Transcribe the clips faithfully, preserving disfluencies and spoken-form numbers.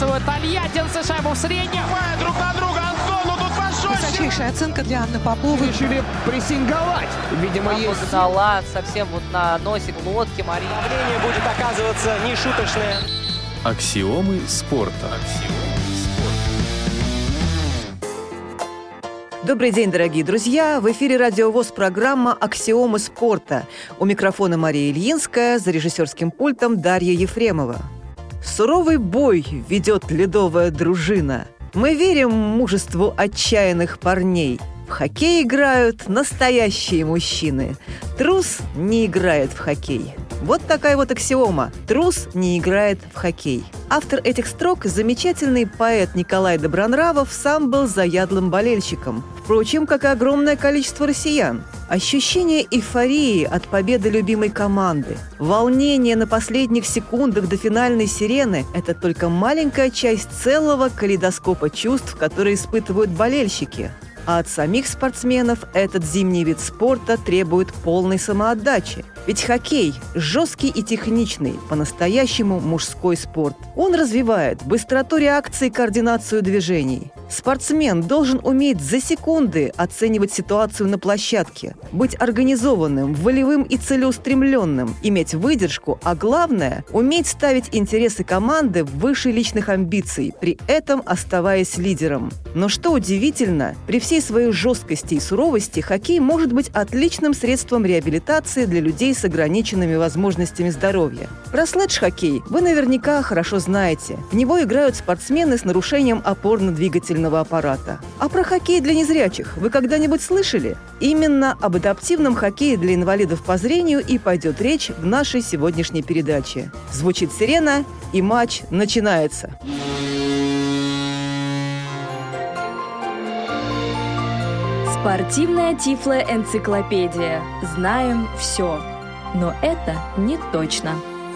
забрасывают тольяттинцы шайбу в среднюю. Друг на друга, Антон, ну тут пожестче. Высочайшая оценка для Анны Поповой. Решили прессинговать. Видимо, Там есть... Нала совсем вот на носик лодки Марии. Давление будет оказываться нешуточное. Аксиомы спорта. Добрый день, дорогие друзья! В эфире Радио ВОС программа «Аксиомы спорта». У микрофона Мария Ильинская, за режиссерским пультом Дарья Ефремова. Суровый бой ведет ледовая дружина. Мы верим мужеству отчаянных парней. В хоккей играют настоящие мужчины. Трус не играет в хоккей. Вот такая вот аксиома. Трус не играет в хоккей. Автор этих строк, замечательный поэт Николай Добронравов, сам был заядлым болельщиком. Впрочем, как и огромное количество россиян. Ощущение эйфории от победы любимой команды, волнение на последних секундах до финальной сирены – это только маленькая часть целого калейдоскопа чувств, которые испытывают болельщики. А от самих спортсменов этот зимний вид спорта требует полной самоотдачи. Ведь хоккей – жесткий и техничный, по-настоящему мужской спорт. Он развивает быстроту реакции и координацию движений. Спортсмен должен уметь за секунды оценивать ситуацию на площадке, быть организованным, волевым и целеустремленным, иметь выдержку, а главное – уметь ставить интересы команды выше личных амбиций, при этом оставаясь лидером. Но что удивительно, при всей своей жесткости и суровости хоккей может быть отличным средством реабилитации для людей с ограниченными возможностями здоровья. Про слэдж-хоккей вы наверняка хорошо знаете. В него играют спортсмены с нарушением опорно-двигательного аппарата. А про хоккей для незрячих вы когда-нибудь слышали? Именно об адаптивном хоккее для инвалидов по зрению и пойдет речь в нашей сегодняшней передаче. Звучит сирена, и матч начинается. Спортивная тифлоэнциклопедия. Знаем все. Но это не точно.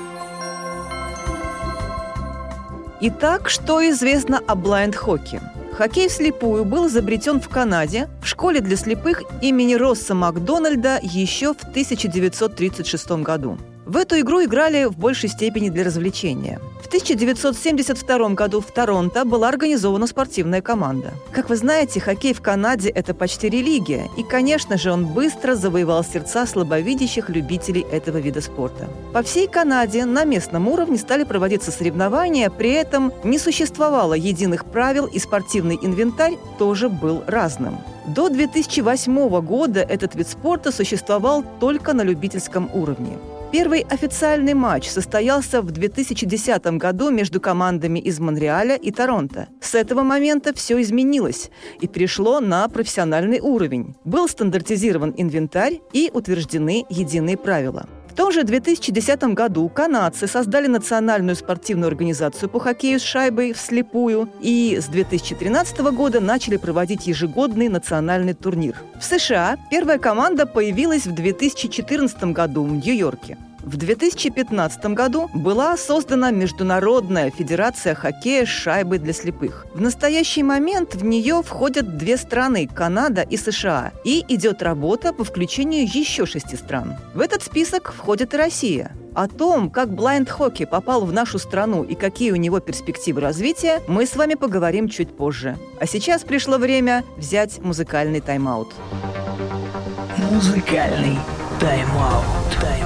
Итак, что известно о блайнд-хокке? Хоккей вслепую был изобретен в Канаде в школе для слепых имени Росса Макдональда еще в тысяча девятьсот тридцать шестом году. В эту игру играли в большей степени для развлечения. В тысяча девятьсот семьдесят втором году в Торонто была организована спортивная команда. Как вы знаете, хоккей в Канаде – это почти религия, и, конечно же, он быстро завоевал сердца слабовидящих любителей этого вида спорта. По всей Канаде на местном уровне стали проводиться соревнования, при этом не существовало единых правил, и спортивный инвентарь тоже был разным. До две тысячи восьмого года этот вид спорта существовал только на любительском уровне. Первый официальный матч состоялся в две тысячи десятом году между командами из Монреаля и Торонто. С этого момента все изменилось и перешло на профессиональный уровень. Был стандартизирован инвентарь и утверждены единые правила. В том же две тысячи десятом году канадцы создали национальную спортивную организацию по хоккею с шайбой вслепую и с две тысячи тринадцатого года начали проводить ежегодный национальный турнир. В США первая команда появилась в две тысячи четырнадцатом году в Нью-Йорке. В две тысячи пятнадцатом году была создана Международная федерация хоккея с шайбой для слепых. В настоящий момент в нее входят две страны – Канада и США. И идет работа по включению еще шести стран. В этот список входит и Россия. О том, как блайнд-хоккей попал в нашу страну и какие у него перспективы развития, мы с вами поговорим чуть позже. А сейчас пришло время взять музыкальный тайм-аут. Музыкальный тайм-аут. Тайм-аут.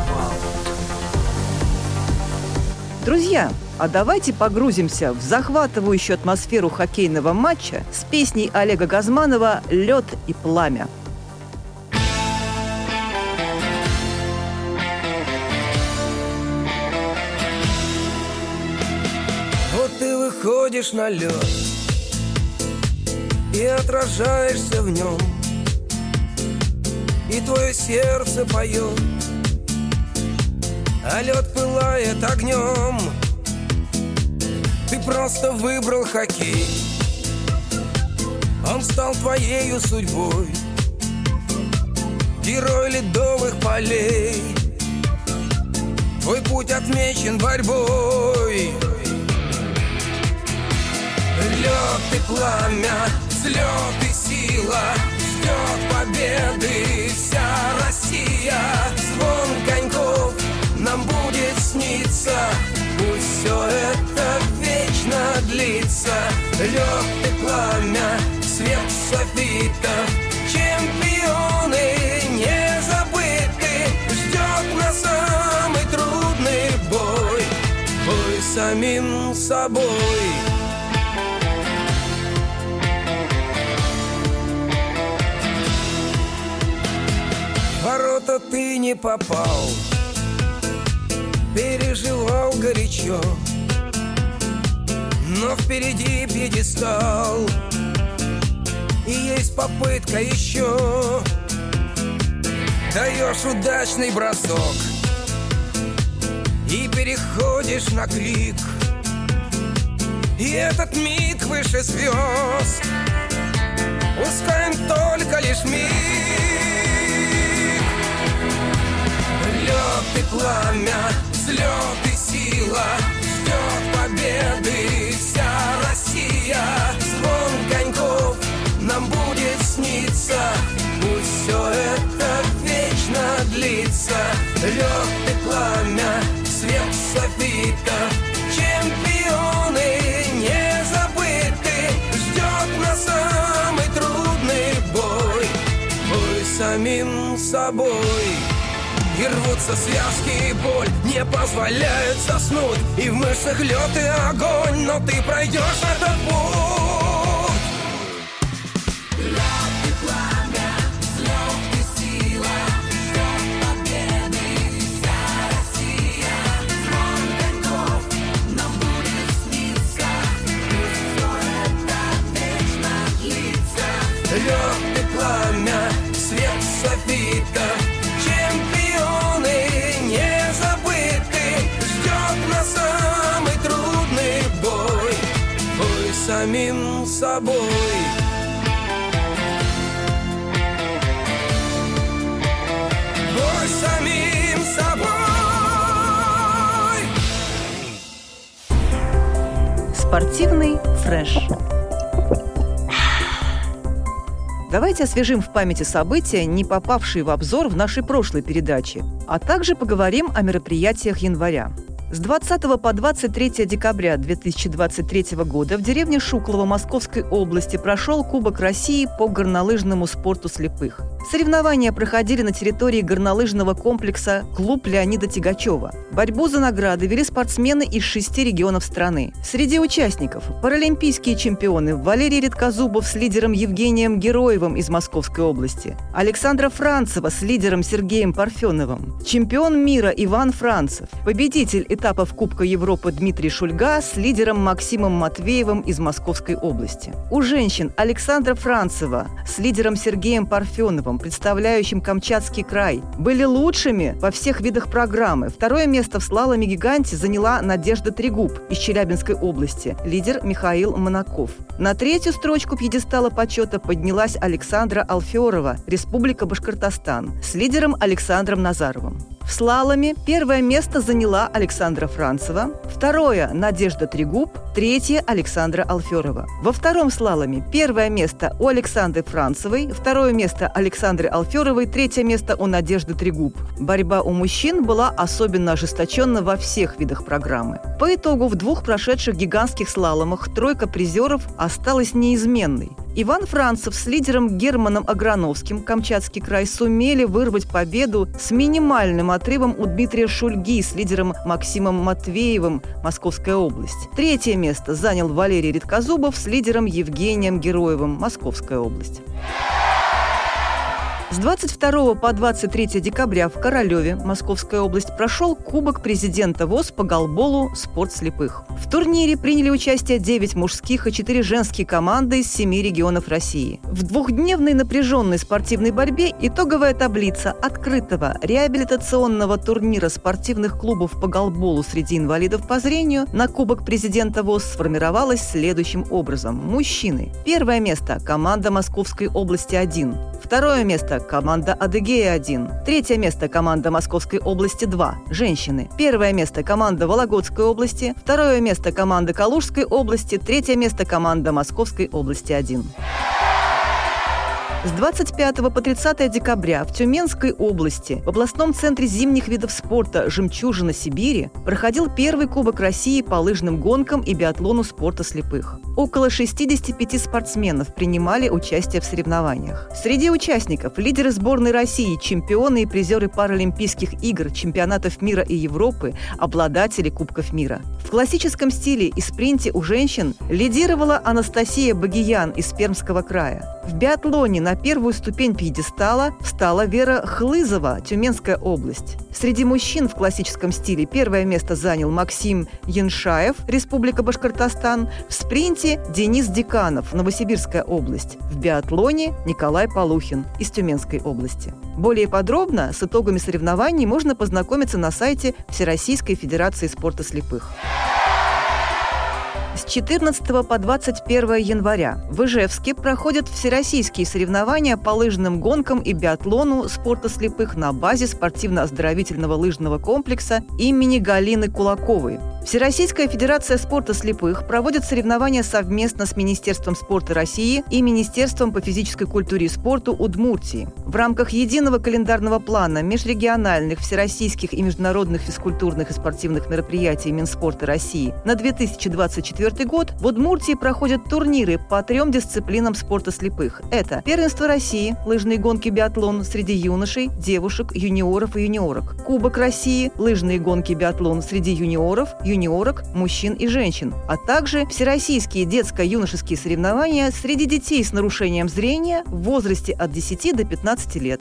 Друзья, а давайте погрузимся в захватывающую атмосферу хоккейного матча с песней Олега Газманова «Лед и пламя». Вот ты выходишь на лед и отражаешься в нем, и твое сердце поет, а лед пылает огнем. Ты просто выбрал хоккей, он стал твоею судьбой, герой ледовых полей. Твой путь отмечен борьбой. Лед и пламя, взлет и сила, ждет победы вся Россия. Звон коньков нам будет сниться, пусть все это вечно длится. лед и пламя, свет софитов. Чемпионы не забыты, ждет нас самый трудный бой, бой с самим собой. В ворота ты не попал, переживал горячо, но впереди пьедестал, и есть попытка еще. Даешь удачный бросок и переходишь на крик, и этот миг выше звезд пускаем только лишь миг. Лед и пламя, взлет и сила, ждет победы вся Россия. Звон коньков нам будет сниться, пусть все это вечно длится. Лед и пламя, свет софитов. Чемпионы не забыты, ждет нас самый трудный бой, бой с самим собой. И рвутся связки, и боль не позволяет заснуть, и в мышцах лед и огонь, но ты пройдешь этот путь. Лед и пламя, взлет и сила, ждет победы вся Россия. Звон коньков нам будет сниться, пусть все это вечно длится. Лед и пламя, свет софитов. Чемпионы не забыты, ждет нас самый трудный бой, бой с самим собой. Бой с самим собой. Спортивный фреш. Давайте освежим в памяти события, не попавшие в обзор в нашей прошлой передаче, а также поговорим о мероприятиях января. С двадцатого по двадцать третье декабря две тысячи двадцать третьего года в деревне Шуклово Московской области прошел Кубок России по горнолыжному спорту слепых. Соревнования проходили на территории горнолыжного комплекса «Клуб Леонида Тягачева». Борьбу за награды вели спортсмены из шести регионов страны. Среди участников – паралимпийские чемпионы Валерий Редкозубов с лидером Евгением Героевым из Московской области, Александра Францева с лидером Сергеем Парфеновым, чемпион мира Иван Францев, победитель этапов Кубка Европы Дмитрий Шульга с лидером Максимом Матвеевым из Московской области. У женщин Александра Францева с лидером Сергеем Парфеновым, представляющим Камчатский край, были лучшими во всех видах программы. Второе место в слаломе-гиганте заняла Надежда Трегуб из Челябинской области, лидер Михаил Монаков. На третью строчку пьедестала почета поднялась Александра Алферова, Республика Башкортостан, с лидером Александром Назаровым. В слаломе первое место заняла Александра Францева, второе – Надежда Трегуб, третье – Александра Алферова. Во втором слаломе первое место у Александры Францевой, второе место Александры Алферовой, третье место у Надежды Трегуб. Борьба у мужчин была особенно ожесточенна во всех видах программы. По итогу в двух прошедших гигантских слаломах тройка призеров осталась неизменной. Иван Францев с лидером Германом Аграновским, Камчатский край, сумели вырвать победу с минимальным отрывом у Дмитрия Шульги с лидером Максимом Матвеевым, Московская область. Третье место занял Валерий Редкозубов с лидером Евгением Героевым, Московская область. С двадцать второго по двадцать третье декабря в Королеве, Московская область, прошел Кубок президента ВОС по голболу «Спорт слепых». В турнире приняли участие девять мужских и четыре женские команды из семи регионов России. В двухдневной напряженной спортивной борьбе итоговая таблица открытого реабилитационного турнира спортивных клубов по голболу среди инвалидов по зрению на Кубок президента ВОС сформировалась следующим образом. Мужчины. Первое место – команда Московской области один. Второе место – команда Адыгея один. Третье место – команда Московской области два. Женщины. Первое место – команда Вологодской области. Второе место – команда Калужской области. Третье место – команда Московской области один. С двадцать пятого по тридцатое декабря в Тюменской области в областном центре зимних видов спорта «Жемчужина Сибири» проходил первый Кубок России по лыжным гонкам и биатлону спорта слепых. Около шестидесяти пяти спортсменов принимали участие в соревнованиях. Среди участников лидеры сборной России, чемпионы и призеры Паралимпийских игр, чемпионатов мира и Европы, обладатели Кубков мира. В классическом стиле и спринте у женщин лидировала Анастасия Багиян из Пермского края. В биатлоне на первую ступень пьедестала встала Вера Хлызова, Тюменская область. Среди мужчин в классическом стиле первое место занял Максим Яншаев, Республика Башкортостан. В спринте Денис Деканов, Новосибирская область. В биатлоне Николай Полухин из Тюменской области. Более подробно с итогами соревнований можно познакомиться на сайте Всероссийской Федерации спорта слепых. С четырнадцатого по двадцать первое января в Ижевске проходят всероссийские соревнования по лыжным гонкам и биатлону спорта слепых на базе спортивно-оздоровительного лыжного комплекса имени Галины Кулаковой. Всероссийская Федерация спорта слепых проводит соревнования совместно с Министерством спорта России и Министерством по физической культуре и спорту Удмуртии. В рамках единого календарного плана межрегиональных, всероссийских и международных физкультурных и спортивных мероприятий Минспорта России на две тысячи двадцать четвёртый год в Удмуртии проходят турниры по трем дисциплинам спорта слепых. Это Первенство России, лыжные гонки биатлон среди юношей, девушек, юниоров и юниорок. Кубок России, лыжные гонки биатлон среди юниоров, юниорок, мужчин и женщин, а также всероссийские детско-юношеские соревнования среди детей с нарушением зрения в возрасте от десяти до пятнадцати лет.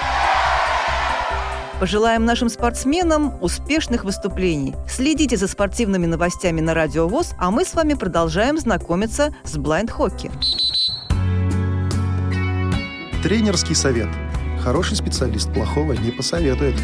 Пожелаем нашим спортсменам успешных выступлений. Следите за спортивными новостями на Радио ВОС, а мы с вами продолжаем знакомиться с блайнд-хокки. Тренерский совет. Хороший специалист плохого не посоветует.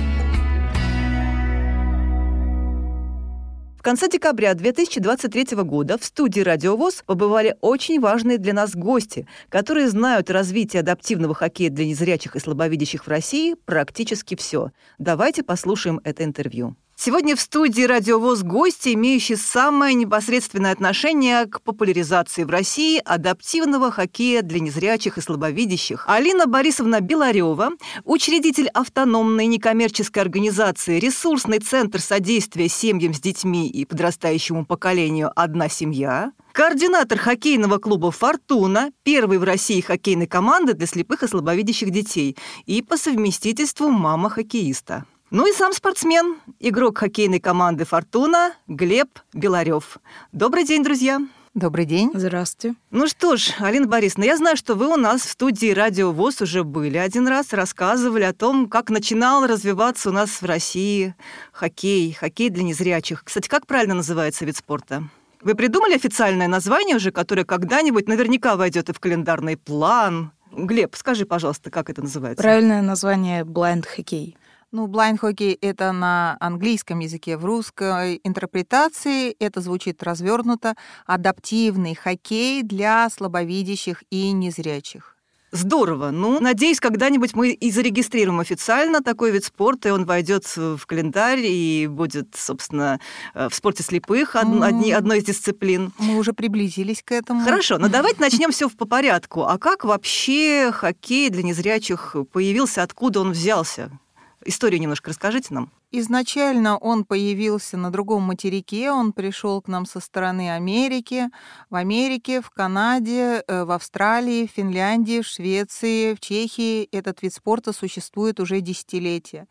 В конце декабря две тысячи двадцать третьего года в студии Радио ВОС побывали очень важные для нас гости, которые знают о развитии адаптивного хоккея для незрячих и слабовидящих в России практически все. Давайте послушаем это интервью. Сегодня в студии Радио ВОС гости, имеющие самое непосредственное отношение к популяризации в России адаптивного хоккея для незрячих и слабовидящих. Алина Борисовна Беларева, учредитель автономной некоммерческой организации «Ресурсный центр содействия семьям с детьми и подрастающему поколению «Одна семья», координатор хоккейного клуба «Фортуна», первой в России хоккейной команды для слепых и слабовидящих детей, и по совместительству мама хоккеиста. Ну и сам спортсмен, игрок хоккейной команды «Фортуна» Глеб Беларев. Добрый день, друзья. Добрый день. Здравствуйте. Ну что ж, Алина Борисовна, я знаю, что вы у нас в студии Радио ВОС уже были один раз, рассказывали о том, как начинал развиваться у нас в России хоккей, хоккей для незрячих. Кстати, как правильно называется вид спорта? Вы придумали официальное название уже, которое когда-нибудь наверняка войдет и в календарный план? Глеб, скажи, пожалуйста, как это называется? Правильное название «блайнд-хоккей». Ну, блайнд-хоккей — это на английском языке. В русской интерпретации это звучит развернуто. Адаптивный хоккей для слабовидящих и незрячих. Здорово. Ну, надеюсь, когда-нибудь мы и зарегистрируем официально такой вид спорта, и он войдет в календарь и будет, собственно, в спорте слепых од- одни, одной из дисциплин. Мы уже приблизились к этому. Хорошо, но давайте начнем все по порядку. А как вообще хоккей для незрячих появился, откуда он взялся? Историю немножко расскажите нам. Изначально он появился на другом материке, он пришел к нам со стороны Америки. В Америке, в Канаде, в Австралии, в Финляндии, в Швеции, в Чехии этот вид спорта существует уже десятилетия.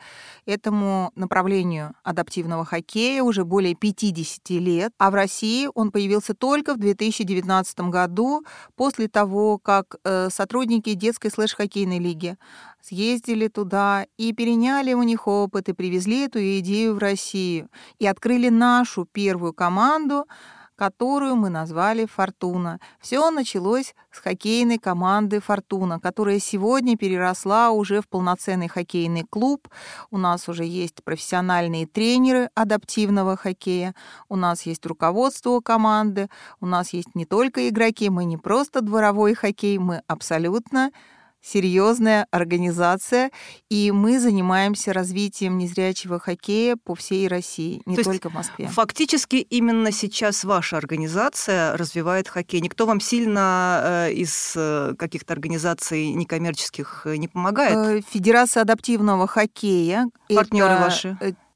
Этому направлению адаптивного хоккея уже более пятьдесят лет, а в России он появился только в две тысячи девятнадцатом году, после того, как сотрудники детской слэш-хоккейной лиги съездили туда и переняли у них опыт, и привезли эту идею в Россию, и открыли нашу первую команду, которую мы назвали «Фортуна». Все началось с хоккейной команды «Фортуна», которая сегодня переросла уже в полноценный хоккейный клуб. У нас уже есть профессиональные тренеры адаптивного хоккея, у нас есть руководство команды, у нас есть не только игроки, мы не просто дворовой хоккей, мы абсолютно серьезная организация, и мы занимаемся развитием незрячего хоккея по всей России, не То только есть в Москве. Фактически именно сейчас ваша организация развивает хоккей. Никто вам сильно э, из э, каких-то организаций некоммерческих э, не помогает? Федерация адаптивного хоккея. Партнеры это ваши?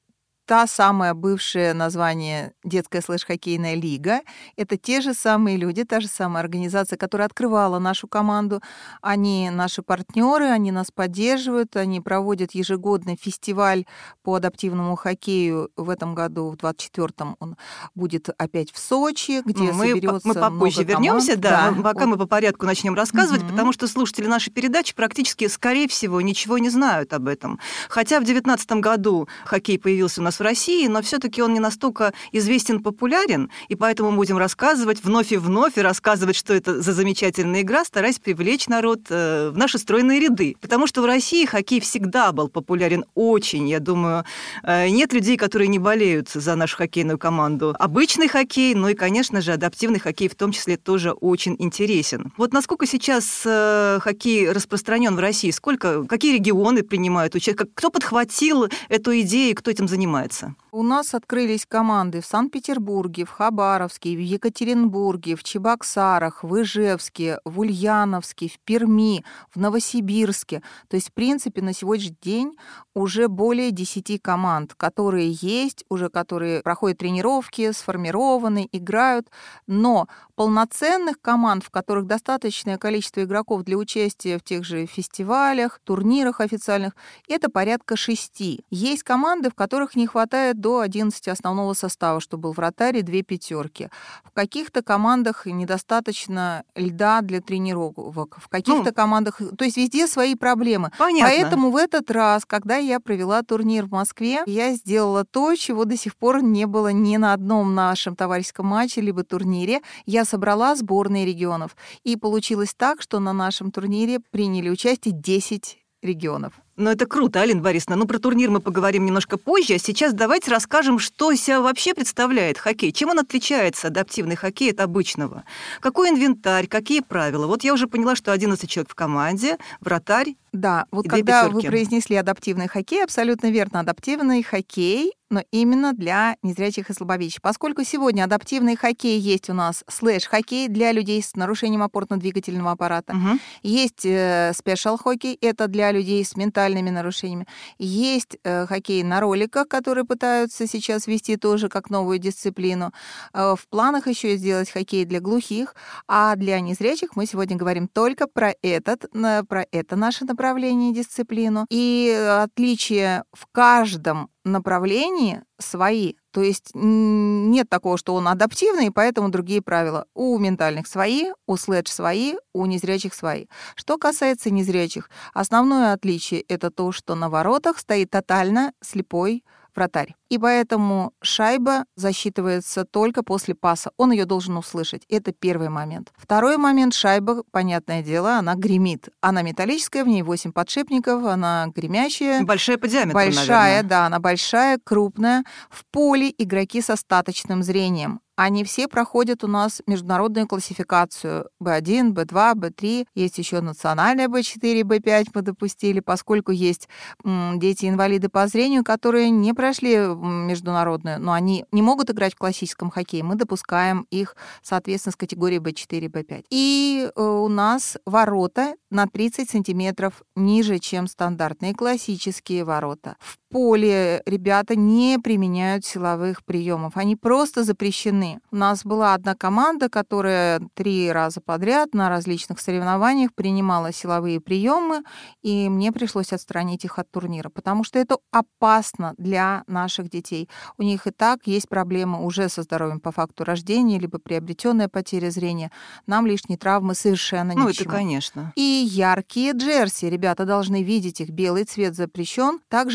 Та самая бывшее название детская слэш-хоккейная лига. Это те же самые люди, та же самая организация, которая открывала нашу команду. Они наши партнеры, они нас поддерживают, они проводят ежегодный фестиваль по адаптивному хоккею. В этом году, в двадцать четвёртом, он будет опять в Сочи, где мы, соберется мы попозже много вернемся, команд. да, да. Мы, пока вот. мы по порядку начнем рассказывать, Угу. потому что слушатели нашей передачи практически, скорее всего, ничего не знают об этом. Хотя в девятнадцатом году хоккей появился у нас в России, но все-таки он не настолько известен, популярен, и поэтому мы будем рассказывать вновь и вновь, и рассказывать, что это за замечательная игра, стараясь привлечь народ э, в наши стройные ряды. Потому что в России хоккей всегда был популярен очень. Я думаю, э, нет людей, которые не болеют за нашу хоккейную команду. Обычный хоккей, ну и, конечно же, адаптивный хоккей в том числе тоже очень интересен. Вот насколько сейчас э, хоккей распространен в России? Сколько, какие регионы принимают участие? Кто подхватил эту идею, кто этим занимается? У нас открылись команды в Санкт-Петербурге, в Хабаровске, в Екатеринбурге, в Чебоксарах, в Ижевске, в Ульяновске, в Перми, в Новосибирске. То есть, в принципе, на сегодняшний день уже более десяти команд, которые есть, уже которые проходят тренировки, сформированы, играют. Но полноценных команд, в которых достаточное количество игроков для участия в тех же фестивалях, турнирах официальных, это порядка шести. Есть команды, в которых не хватает до одиннадцати основного состава, что был вратарь и две пятерки. В каких-то командах недостаточно льда для тренировок, в каких-то ну, командах... То есть везде свои проблемы. Понятно. Поэтому в этот раз, когда я провела турнир в Москве, я сделала то, чего до сих пор не было ни на одном нашем товарищеском матче либо турнире. Я собрала сборные регионов. И получилось так, что на нашем турнире приняли участие десять регионов. Ну, это круто, Алина Борисовна. Ну, про турнир мы поговорим немножко позже. А сейчас давайте расскажем, что из себя вообще представляет хоккей. Чем он отличается, адаптивный хоккей, от обычного? Какой инвентарь, какие правила? Вот я уже поняла, что одиннадцать человек в команде, вратарь. Да, вот и когда две вы произнесли адаптивный хоккей, абсолютно верно, адаптивный хоккей, но именно для незрячих и слабовидящих. Поскольку сегодня адаптивный хоккей есть у нас слэш-хоккей для людей с нарушением опорно-двигательного аппарата, угу. есть спешл-хоккей, это для людей с ментальными нарушениями, есть э, хоккей на роликах, которые пытаются сейчас ввести тоже как новую дисциплину. Э, в планах еще сделать хоккей для глухих, а для незрячих мы сегодня говорим только про этот, про это наше направление, дисциплину. И отличие в каждом направлении свои. То есть нет такого, что он адаптивный, поэтому другие правила. У ментальных свои, у слэдж свои, у незрячих свои. Что касается незрячих, основное отличие — это то, что на воротах стоит тотально слепой вратарь. И поэтому шайба засчитывается только после паса. Он ее должен услышать. Это первый момент. Второй момент. Шайба, понятное дело, она гремит. Она металлическая, в ней восемь подшипников, она гремящая. Большая по диаметру, Большая, наверное. да, она большая, крупная. В поле игроки с остаточным зрением. Они все проходят у нас международную классификацию бэ один, бэ два, бэ три. Есть еще национальная бэ четыре, бэ пять мы допустили, поскольку есть м, дети-инвалиды по зрению, которые не прошли международную, но они не могут играть в классическом хоккее. Мы допускаем их, соответственно, с категории бэ четыре, бэ пять. И э, у нас ворота на тридцать сантиметров ниже, чем стандартные классические ворота. В поле ребята не применяют силовых приемов. Они просто запрещены. У нас была одна команда, которая три раза подряд на различных соревнованиях принимала силовые приемы, и мне пришлось отстранить их от турнира, потому что это опасно для наших детей. У них и так есть проблемы уже со здоровьем по факту рождения, либо приобретенная потеря зрения. Нам лишние травмы совершенно ни к чему. Ну, это конечно. И яркие джерси. Ребята должны видеть их. Белый цвет запрещен. Также обмотка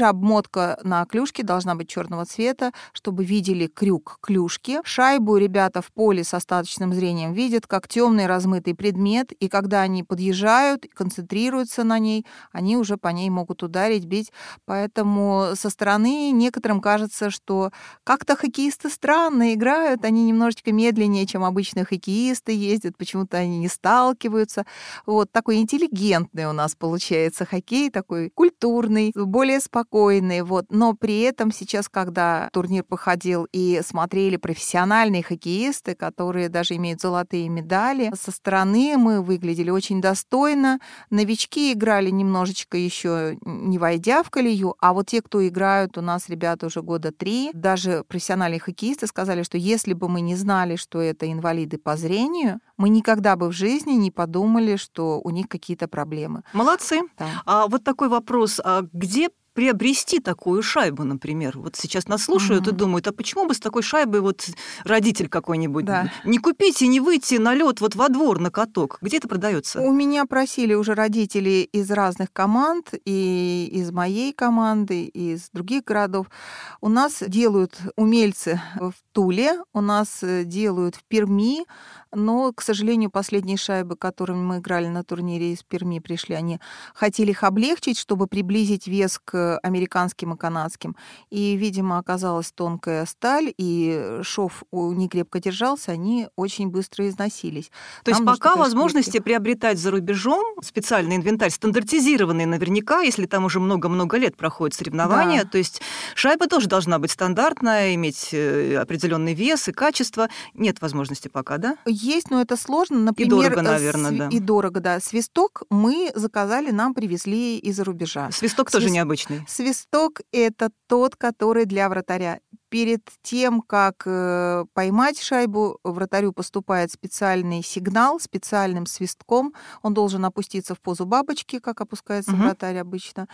решетка на клюшке должна быть черного цвета, чтобы видели крюк клюшки. Шайбу ребята в поле с остаточным зрением видят как темный размытый предмет, и когда они подъезжают, концентрируются на ней, они уже по ней могут ударить, бить. Поэтому со стороны некоторым кажется, что как-то хоккеисты странно играют, они немножечко медленнее, чем обычные хоккеисты ездят, почему-то они не сталкиваются. Вот такой интеллигентный у нас получается хоккей, такой культурный, более спокойный. Вот. Но при этом сейчас, когда турнир походил и смотрели профессиональные хоккеисты, которые даже имеют золотые медали, со стороны мы выглядели очень достойно. Новички играли немножечко еще не войдя в колею, а вот те, кто играют, у нас ребята уже года три, даже профессиональные хоккеисты сказали, что если бы мы не знали, что это инвалиды по зрению, мы никогда бы в жизни не подумали, что у них какие-то проблемы. Молодцы. Да. А вот такой вопрос, а где приобрести такую шайбу, например? Вот сейчас нас слушают mm-hmm. и думают, а почему бы с такой шайбой вот родитель какой-нибудь да. не купить и не выйти на лед вот во двор, на каток? Где это продается? У меня просили уже родители из разных команд, и из моей команды, и из других городов. У нас делают умельцы в Туле, у нас делают в Перми, но, к сожалению, последние шайбы, которыми мы играли на турнире из Перми, пришли, они хотели их облегчить, чтобы приблизить вес к американским и канадским. И, видимо, оказалась тонкая сталь, и шов не крепко держался, они очень быстро износились. То Нам есть пока нужно, возможности конечно, приобретать за рубежом специальный инвентарь, стандартизированный наверняка, если там уже много-много лет проходят соревнования, да. то есть шайба тоже должна быть стандартная, иметь определенный вес и качество. Нет возможности пока, да? Есть, но это сложно. Например, и дорого, наверное, св... да. И дорого, да. Свисток мы заказали, нам привезли из-за рубежа. Свисток тоже Свист... необычный. Свисток — это тот, который для вратаря. Перед тем, как э, поймать шайбу, вратарю поступает специальный сигнал, специальным свистком. Он должен опуститься в позу бабочки, как опускается угу. вратарь обычно.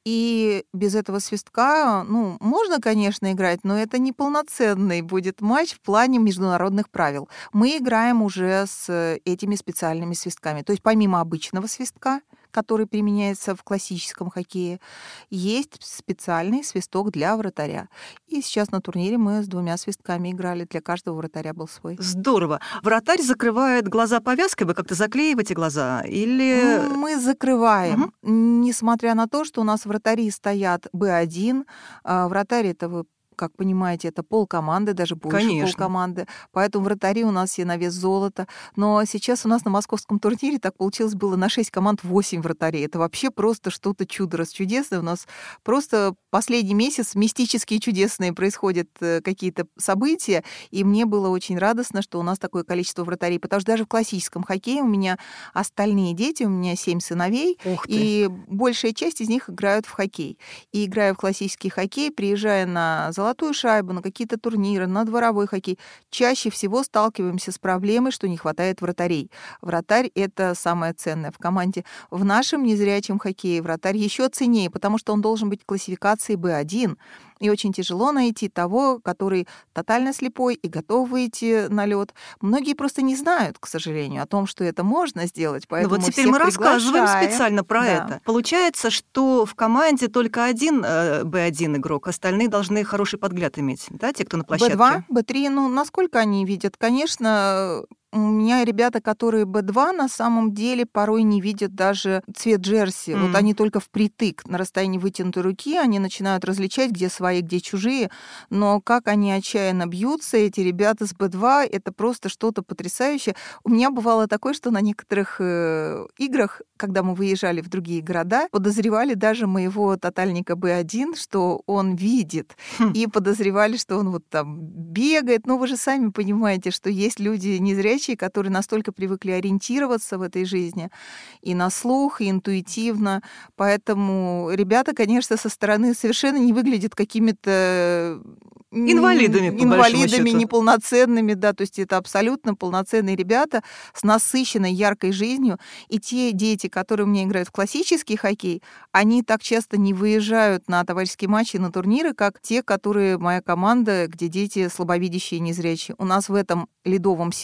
И без этого свистка, ну, можно, конечно, играть, но это не полноценный будет матч в плане международных правил. Мы играем уже с этими специальными свистками. То есть помимо обычного свистка, который применяется в классическом хоккее, есть специальный свисток для вратаря. И сейчас на турнире мы с двумя свистками играли. Для каждого вратаря был свой. Здорово. Вратарь закрывает глаза повязкой, вы как-то заклеиваете глаза? Или... Мы закрываем. Угу. Несмотря на то, что у нас вратари стоят бэ один, вратарь — это вы как понимаете, это полкоманды, даже больше Конечно. полкоманды. Поэтому вратари у нас все на вес золота. Но сейчас у нас на московском турнире так получилось, было на шесть команд восемь вратарей. Это вообще просто что-то чудо расчудесное. У нас просто последний месяц мистические, чудесные происходят какие-то события. И мне было очень радостно, что у нас такое количество вратарей. Потому что даже в классическом хоккее у меня остальные дети, у меня семь сыновей, и большая часть из них играют в хоккей. И играя в классический хоккей, приезжая на золотую золотую шайбу, на какие-то турниры, на дворовой хоккей, чаще всего сталкиваемся с проблемой, что не хватает вратарей. Вратарь — это самое ценное в команде. В нашем незрячем хоккее вратарь еще ценнее, потому что он должен быть классификацией бэ один. И очень тяжело найти того, который тотально слепой и готов выйти на лед. Многие просто не знают, к сожалению, о том, что это можно сделать. Поэтому ну вот теперь мы рассказываем специально про да. это. Получается, что в команде только один бэ один игрок, остальные должны хороший подгляд иметь, да, те, кто на площадке? бэ два, бэ три, ну, насколько они видят? Конечно, у меня ребята, которые бэ два, на самом деле порой не видят даже цвет джерси. Mm. Вот они только впритык на расстоянии вытянутой руки, они начинают различать, где свои, где чужие. Но как они отчаянно бьются, эти ребята с бэ два, это просто что-то потрясающее. У меня бывало такое, что на некоторых э, играх, когда мы выезжали в другие города, подозревали даже моего тотальника бэ один, что он видит. Mm. И подозревали, что он вот там бегает. Но вы же сами понимаете, что есть люди незрячие, которые настолько привыкли ориентироваться в этой жизни и на слух, и интуитивно. Поэтому ребята, конечно, со стороны совершенно не выглядят какими-то инвалидами, по инвалидами неполноценными, да, то есть это абсолютно полноценные ребята с насыщенной, яркой жизнью. И те дети, которые у меня играют в классический хоккей, они так часто не выезжают на товарищеские матчи, на турниры, как те, которые моя команда, где дети слабовидящие и незрячие. У нас в этом ледовом сезоне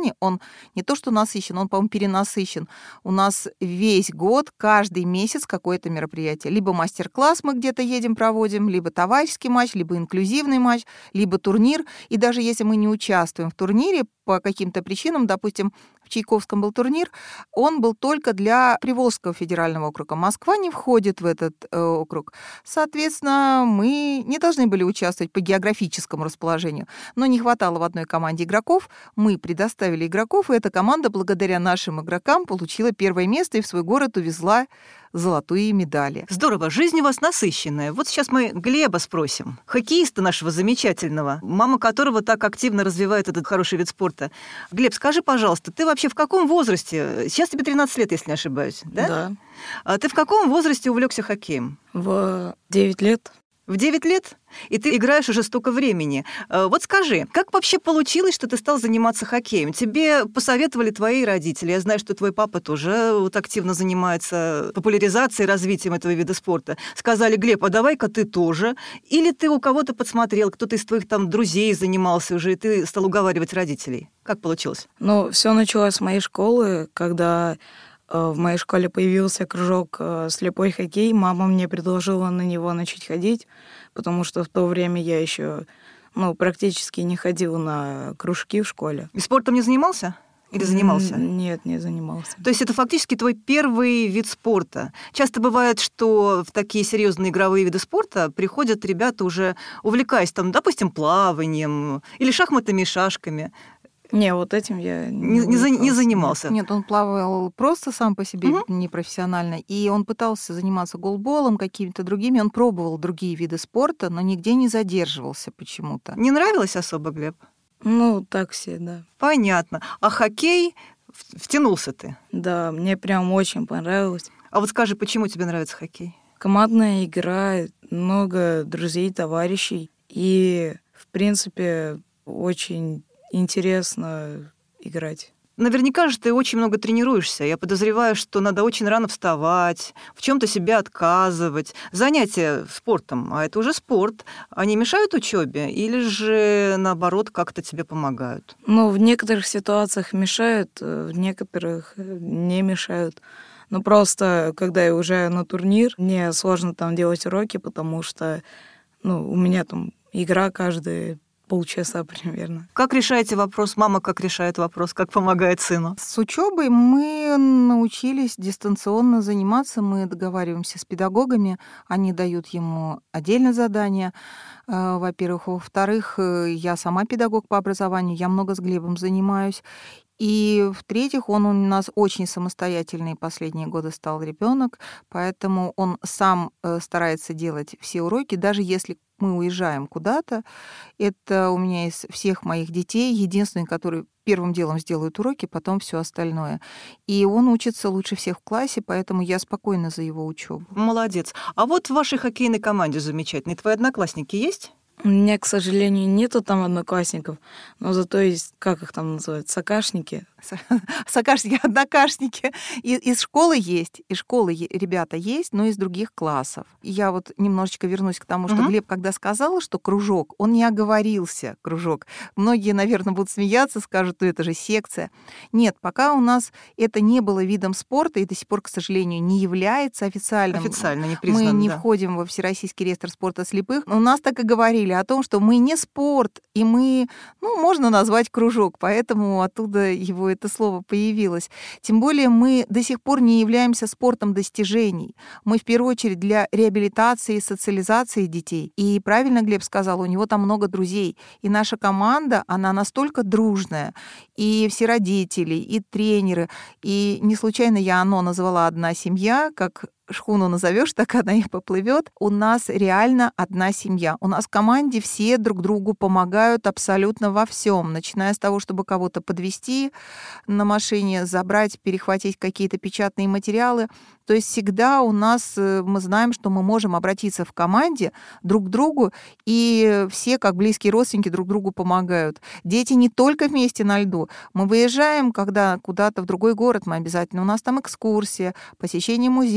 плане он не то что насыщен, он, по-моему, перенасыщен. У нас весь год, каждый месяц какое-то мероприятие. Либо мастер-класс мы где-то едем, проводим, либо товарищеский матч, либо инклюзивный матч, либо турнир. И даже если мы не участвуем в турнире по каким-то причинам, допустим, в Чайковском был турнир, он был только для Приволжского федерального округа. Москва не входит в этот э, округ. Соответственно, мы не должны были участвовать по географическому расположению. Но не хватало в одной команде игроков. Мы предоставили игроков, и эта команда, благодаря нашим игрокам, получила первое место и в свой город увезла золотые медали. Здорово, жизнь у вас насыщенная. Вот сейчас мы Глеба спросим, хоккеиста нашего замечательного, мама которого так активно развивает этот хороший вид спорта. Глеб, скажи, пожалуйста, ты вообще в каком возрасте? Сейчас тебе тринадцать лет, если не ошибаюсь, да? Да. А ты в каком возрасте увлекся хоккеем? В девять лет. В девять лет? И ты играешь уже столько времени. Вот скажи, как вообще получилось, что ты стал заниматься хоккеем? Тебе посоветовали твои родители. Я знаю, что твой папа тоже вот активно занимается популяризацией, развитием этого вида спорта. Сказали: Глеб, а давай-ка ты тоже. Или ты у кого-то подсмотрел, кто-то из твоих там друзей занимался уже, и ты стал уговаривать родителей. Как получилось? Ну, все началось с моей школы, когда в моей школе появился кружок «Слепой хоккей». Мама мне предложила на него начать ходить, потому что в то время я еще ну, практически не ходила на кружки в школе. И спортом не занимался? Или занимался? Нет, не занимался. То есть это фактически твой первый вид спорта. Часто бывает, что в такие серьезные игровые виды спорта приходят ребята уже увлекаясь, там, допустим, плаванием или шахматными шашками. Не, вот этим я не, не, не, не занимался. Нет, он плавал просто сам по себе, угу. непрофессионально. И он пытался заниматься голболом, какими-то другими. Он пробовал другие виды спорта, но нигде не задерживался почему-то. Не нравилось особо, Глеб? Ну, так все, да. Понятно. А хоккей втянулся ты? Да, мне прям очень понравилось. А вот скажи, почему тебе нравится хоккей? Командная игра, много друзей, товарищей. И, в принципе, очень интересно играть. Наверняка же ты очень много тренируешься. Я подозреваю, что надо очень рано вставать, в чем-то себя отказывать. Занятия спортом, а это уже спорт, они мешают учебе или же, наоборот, как-то тебе помогают? Ну, в некоторых ситуациях мешают, в некоторых не мешают. Но просто, когда я уезжаю на турнир, мне сложно там делать уроки, потому что ну, у меня там игра каждые полчаса примерно. Как решаете вопрос? Мама как решает вопрос? Как помогает сыну? С учебой мы научились дистанционно заниматься. Мы договариваемся с педагогами. Они дают ему отдельное задание, во-первых. Во-вторых, я сама педагог по образованию. Я много с Глебом занимаюсь. И в-третьих, он у нас очень самостоятельный последние годы стал ребенок, поэтому он сам старается делать все уроки, даже если мы уезжаем куда-то. Это у меня из всех моих детей единственный, который первым делом сделает уроки, потом все остальное. И он учится лучше всех в классе, поэтому я спокойна за его учебу. Молодец. А вот в вашей хоккейной команде замечательной твои одноклассники есть? У меня, к сожалению, нету там одноклассников, но зато есть, как их там называют, сокашники. Сокашники, однокашники. И, из школы есть, из школы ребята есть, но из других классов. И я вот немножечко вернусь к тому, что угу. Глеб, когда сказал, что кружок, он не оговорился, кружок. Многие, наверное, будут смеяться, скажут, ну это же секция. Нет, пока у нас это не было видом спорта и до сих пор, к сожалению, не является официальным. Официально не признан, Мы не да. входим во Всероссийский реестр спорта слепых. У нас так и говорили о том, что мы не спорт, и мы, ну, можно назвать кружок, поэтому оттуда его это слово появилось. Тем более мы до сих пор не являемся спортом достижений. Мы в первую очередь для реабилитации и социализации детей. И правильно Глеб сказал, у него там много друзей. И наша команда, она настолько дружная. И все родители, и тренеры. И не случайно я оно назвала «одна семья», как шхуну назовешь, так она и поплывет. У нас реально одна семья. У нас в команде все друг другу помогают абсолютно во всем, начиная с того, чтобы кого-то подвезти на машине, забрать, перехватить какие-то печатные материалы. То есть всегда у нас, мы знаем, что мы можем обратиться в команде друг к другу, и все, как близкие родственники, друг другу помогают. Дети не только вместе на льду. Мы выезжаем, когда куда-то в другой город, мы обязательно, у нас там экскурсия, посещение музеев.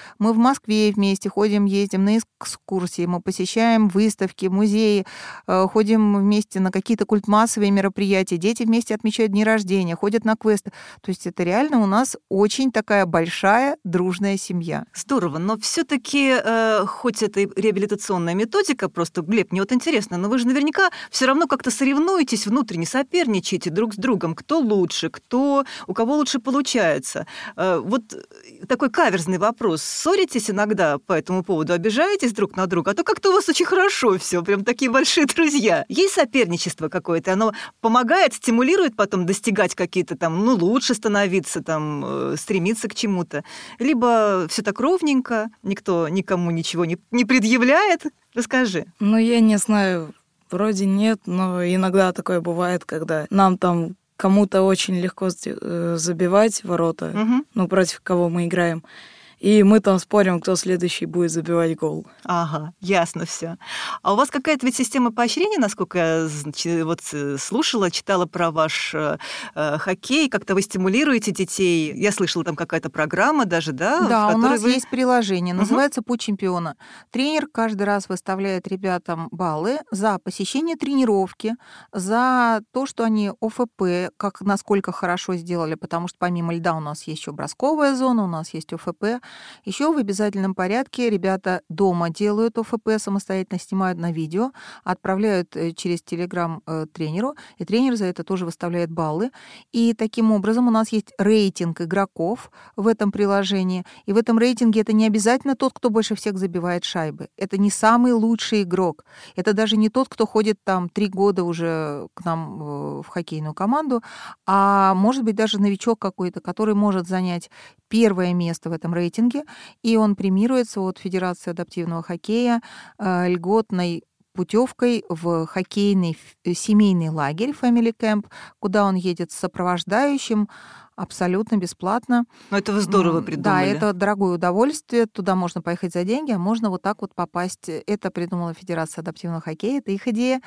Мы в Москве вместе ходим, ездим на экскурсии, мы посещаем выставки, музеи, ходим вместе на какие-то культмассовые мероприятия, дети вместе отмечают дни рождения, ходят на квесты. То есть это реально у нас очень такая большая, дружная семья. Здорово, но все-таки, э, хоть это и реабилитационная методика, просто, Глеб, мне вот интересно, но вы же наверняка все равно как-то соревнуетесь внутренне, соперничаете друг с другом, кто лучше, кто, у кого лучше получается. Э, вот такой каверзный вопрос. Ссоритесь иногда по этому поводу, обижаетесь друг на друга, а то как-то у вас очень хорошо все, прям такие большие друзья. Есть соперничество какое-то, оно помогает, стимулирует потом достигать какие-то там, ну, лучше становиться, там, э, стремиться к чему-то. Либо все так ровненько, никто никому ничего не, не предъявляет. Расскажи. Ну, я не знаю, вроде нет, но иногда такое бывает, когда нам там кому-то очень легко забивать ворота, угу. ну, против кого мы играем. И мы там спорим, кто следующий будет забивать гол. Ага, ясно все. А у вас какая-то ведь система поощрения, насколько я вот слушала, читала про ваш э, хоккей, как-то вы стимулируете детей. Я слышала, там какая-то программа даже, да? Да, в у нас вы... есть приложение, называется «Путь чемпиона». Тренер каждый раз выставляет ребятам баллы за посещение тренировки, за то, что они ОФП, как насколько хорошо сделали, потому что помимо льда у нас есть еще бросковая зона, у нас есть ОФП. Еще в обязательном порядке ребята дома делают ОФП, самостоятельно снимают на видео, отправляют через Телеграм тренеру, и тренер за это тоже выставляет баллы. И таким образом у нас есть рейтинг игроков в этом приложении. И в этом рейтинге это не обязательно тот, кто больше всех забивает шайбы. Это не самый лучший игрок. Это даже не тот, кто ходит там три года уже к нам в хоккейную команду, а может быть даже новичок какой-то, который может занять первое место в этом рейтинге, и он премируется от Федерации адаптивного хоккея э, льготной путевкой в хоккейный семейный лагерь Family Camp, куда он едет с сопровождающим абсолютно бесплатно. Но это вы здорово придумали. Да, это дорогое удовольствие. Туда можно поехать за деньги, а можно вот так вот попасть. Это придумала Федерация адаптивного хоккея, это их идея.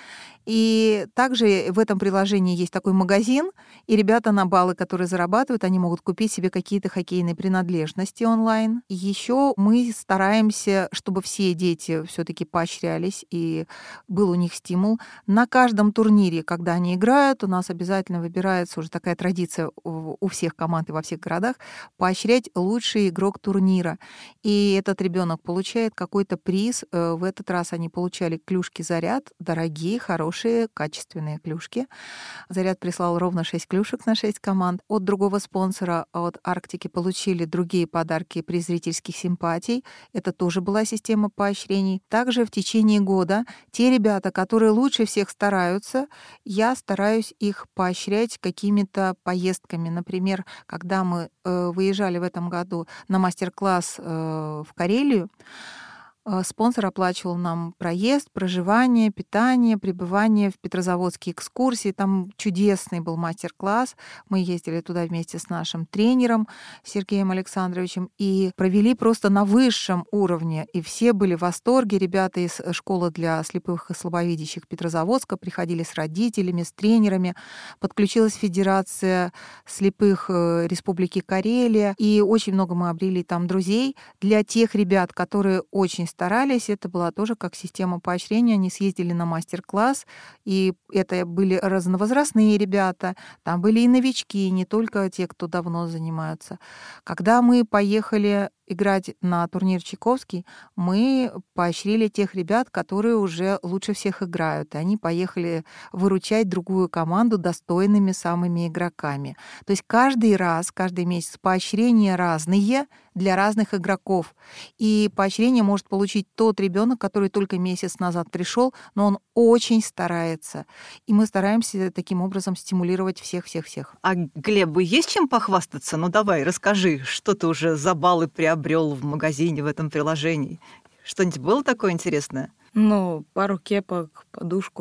И также в этом приложении есть такой магазин, и ребята на баллы, которые зарабатывают, они могут купить себе какие-то хоккейные принадлежности онлайн. И еще мы стараемся, чтобы все дети все-таки поощрялись, и был у них стимул. На каждом турнире, когда они играют, у нас обязательно выбирается уже такая традиция у всех всех команд и во всех городах, поощрять лучший игрок турнира. И этот ребенок получает какой-то приз. В этот раз они получали клюшки «Заряд», дорогие, хорошие, качественные клюшки. «Заряд» прислал ровно шесть клюшек на шесть команд. От другого спонсора, от «Арктики», получили другие подарки приз зрительских симпатий. Это тоже была система поощрений. Также в течение года те ребята, которые лучше всех стараются, я стараюсь их поощрять какими-то поездками. Например, когда мы э, выезжали в этом году на мастер-класс э, в Карелию, э, спонсор оплачивал нам проезд, проживание, питание, пребывание в Петрозаводске экскурсии. Там чудесный был мастер-класс. Мы ездили туда вместе с нашим тренером Сергеем Александровичем и провели просто на высшем уровне. И все были в восторге. Ребята из школы для слепых и слабовидящих Петрозаводска приходили с родителями, с тренерами. Подключилась Федерация слепых Республики Карелия. И очень много мы обрели там друзей. Для тех ребят, которые очень старались, это была тоже как система поощрения. Они съездили на мастер-класс, и это были разновозрастные ребята. Там были и новички, не только те, кто давно занимаются. Когда мы поехали играть на турнир Чайковский, мы поощрили тех ребят, которые уже лучше всех играют. И они поехали выручать другую команду достойными самыми игроками. То есть каждый раз, каждый месяц поощрения разные для разных игроков. И поощрение может получить тот ребенок, который только месяц назад пришел, но он очень старается. И мы стараемся таким образом стимулировать всех-всех-всех. А Глебу есть чем похвастаться? Ну давай, расскажи, что ты уже за баллы приобрел в магазине в этом приложении. Что-нибудь было такое интересное? Ну, пару кепок, подушку.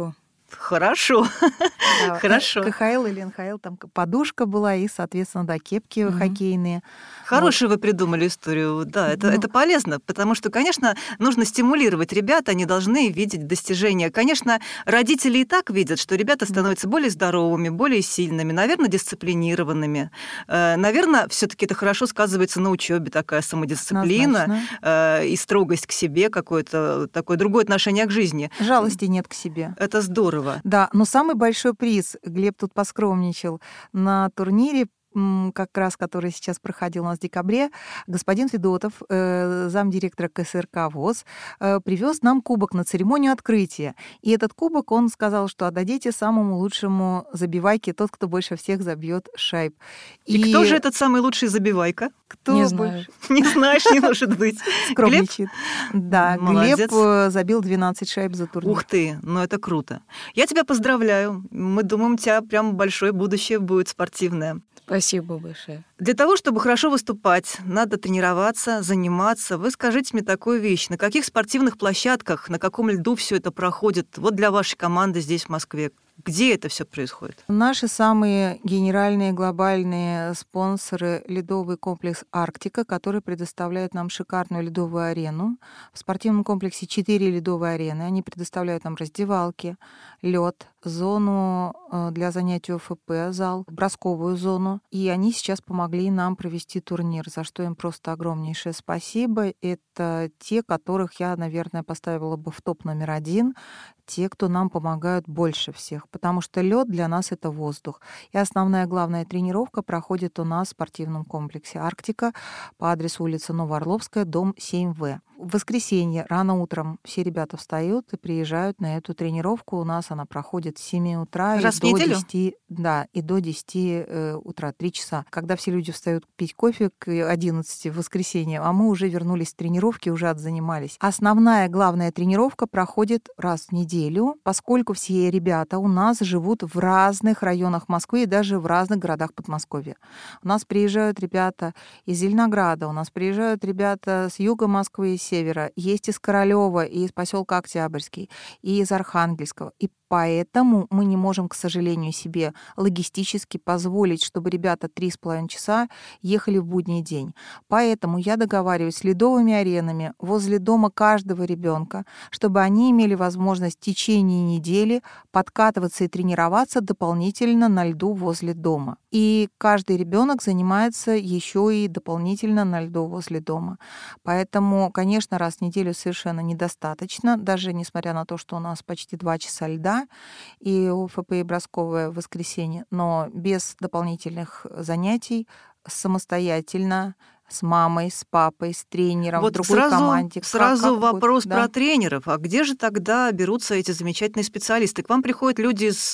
Хорошо. Да, Хорошо. КХЛ или эн ха эл, там подушка была и, соответственно, да, кепки Мгм. хоккейные. Хорошую вы придумали историю. Да, это, Ну. это полезно, потому что, конечно, нужно стимулировать ребят, они должны видеть достижения. Конечно, родители и так видят, что ребята становятся более здоровыми, более сильными, наверное, дисциплинированными. Э, Наверное, все-таки это хорошо сказывается на учебе, такая самодисциплина Однозначно. э, и строгость к себе, какое-то такое другое отношение к жизни. Жалости нет к себе. Это здорово. Да, но самый большой приз, Глеб тут поскромничал, на турнире, м, как раз который сейчас проходил у нас в декабре, господин Федотов, э, замдиректора ка эс эр ка ВОС, э, привез нам кубок на церемонию открытия. И этот кубок он сказал, что отдадите самому лучшему забивайке, тот, кто больше всех забьет шайб. И, кто же этот самый лучший забивайка? Кто Не больше? знаю. Не знаешь, не может быть. Скромничает. Да, Молодец. Глеб э, забил двенадцать шайб за турнир. Ух ты, ну это круто. Я тебя поздравляю. Мы думаем, у тебя прям большое будущее будет спортивное. Спасибо большое. Для того, чтобы хорошо выступать, надо тренироваться, заниматься. Вы скажите мне такую вещь. На каких спортивных площадках, на каком льду все это проходит? Вот для вашей команды здесь, в Москве. Где это все происходит? Наши самые генеральные глобальные спонсоры — ледовый комплекс «Арктика», который предоставляет нам шикарную ледовую арену. В спортивном комплексе четыре ледовые арены. Они предоставляют нам раздевалки, лед, зону э, для занятий о эф пэ, зал, бросковую зону. И они сейчас помогли нам провести турнир, за что им просто огромнейшее спасибо. Это те, которых я, наверное, поставила бы в топ номер один, те, кто нам помогают больше всех, потому что лед для нас — это воздух. И основная главная тренировка проходит у нас в спортивном комплексе «Арктика» по адресу улица Новоорловская, дом семь вэ. В воскресенье рано утром все ребята встают и приезжают на эту тренировку. У нас она проходит с семи утра Раз и в до неделю? десяти, да, и до десяти э, утра, три часа. Когда все люди встают пить кофе к одиннадцати в воскресенье, а мы уже вернулись с тренировки, уже отзанимались. Основная главная тренировка проходит раз в неделю, поскольку все ребята у нас живут в разных районах Москвы и даже в разных городах Подмосковья. У нас приезжают ребята из Зеленограда, у нас приезжают ребята с юга Москвы и с севера, есть из Королева, и из поселка Октябрьский, и из Архангельского. И поэтому мы не можем, к сожалению, себе логистически позволить, чтобы ребята три с половиной часа ехали в будний день. Поэтому я договариваюсь с ледовыми аренами возле дома каждого ребенка, чтобы они имели возможность в течение недели подкатываться и тренироваться дополнительно на льду возле дома. И каждый ребенок занимается еще и дополнительно на льду возле дома. Поэтому, конечно, раз в неделю совершенно недостаточно, даже несмотря на то, что у нас почти два часа льда, и о эф пэ и бросковое в воскресенье, но без дополнительных занятий самостоятельно с мамой, с папой, с тренером, Вот в другой сразу, команде. Как- сразу как будет, вопрос да. про тренеров. А где же тогда берутся эти замечательные специалисты? К вам приходят люди с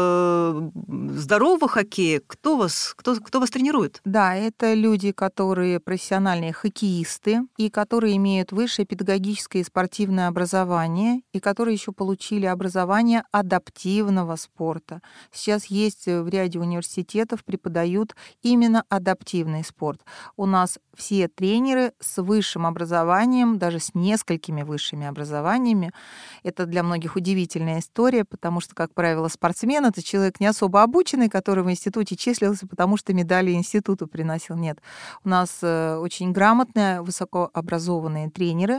э, здорового хоккея. Кто вас, кто, кто вас тренирует? Да, это люди, которые профессиональные хоккеисты и которые имеют высшее педагогическое и спортивное образование, и которые еще получили образование адаптивного спорта. Сейчас есть в ряде университетов преподают именно адаптивный спорт. У нас все тренеры с высшим образованием, даже с несколькими высшими образованиями. Это для многих удивительная история, потому что, как правило, спортсмен — это человек не особо обученный, который в институте числился, потому что медали институту приносил. Нет. У нас очень грамотные, высокообразованные тренеры,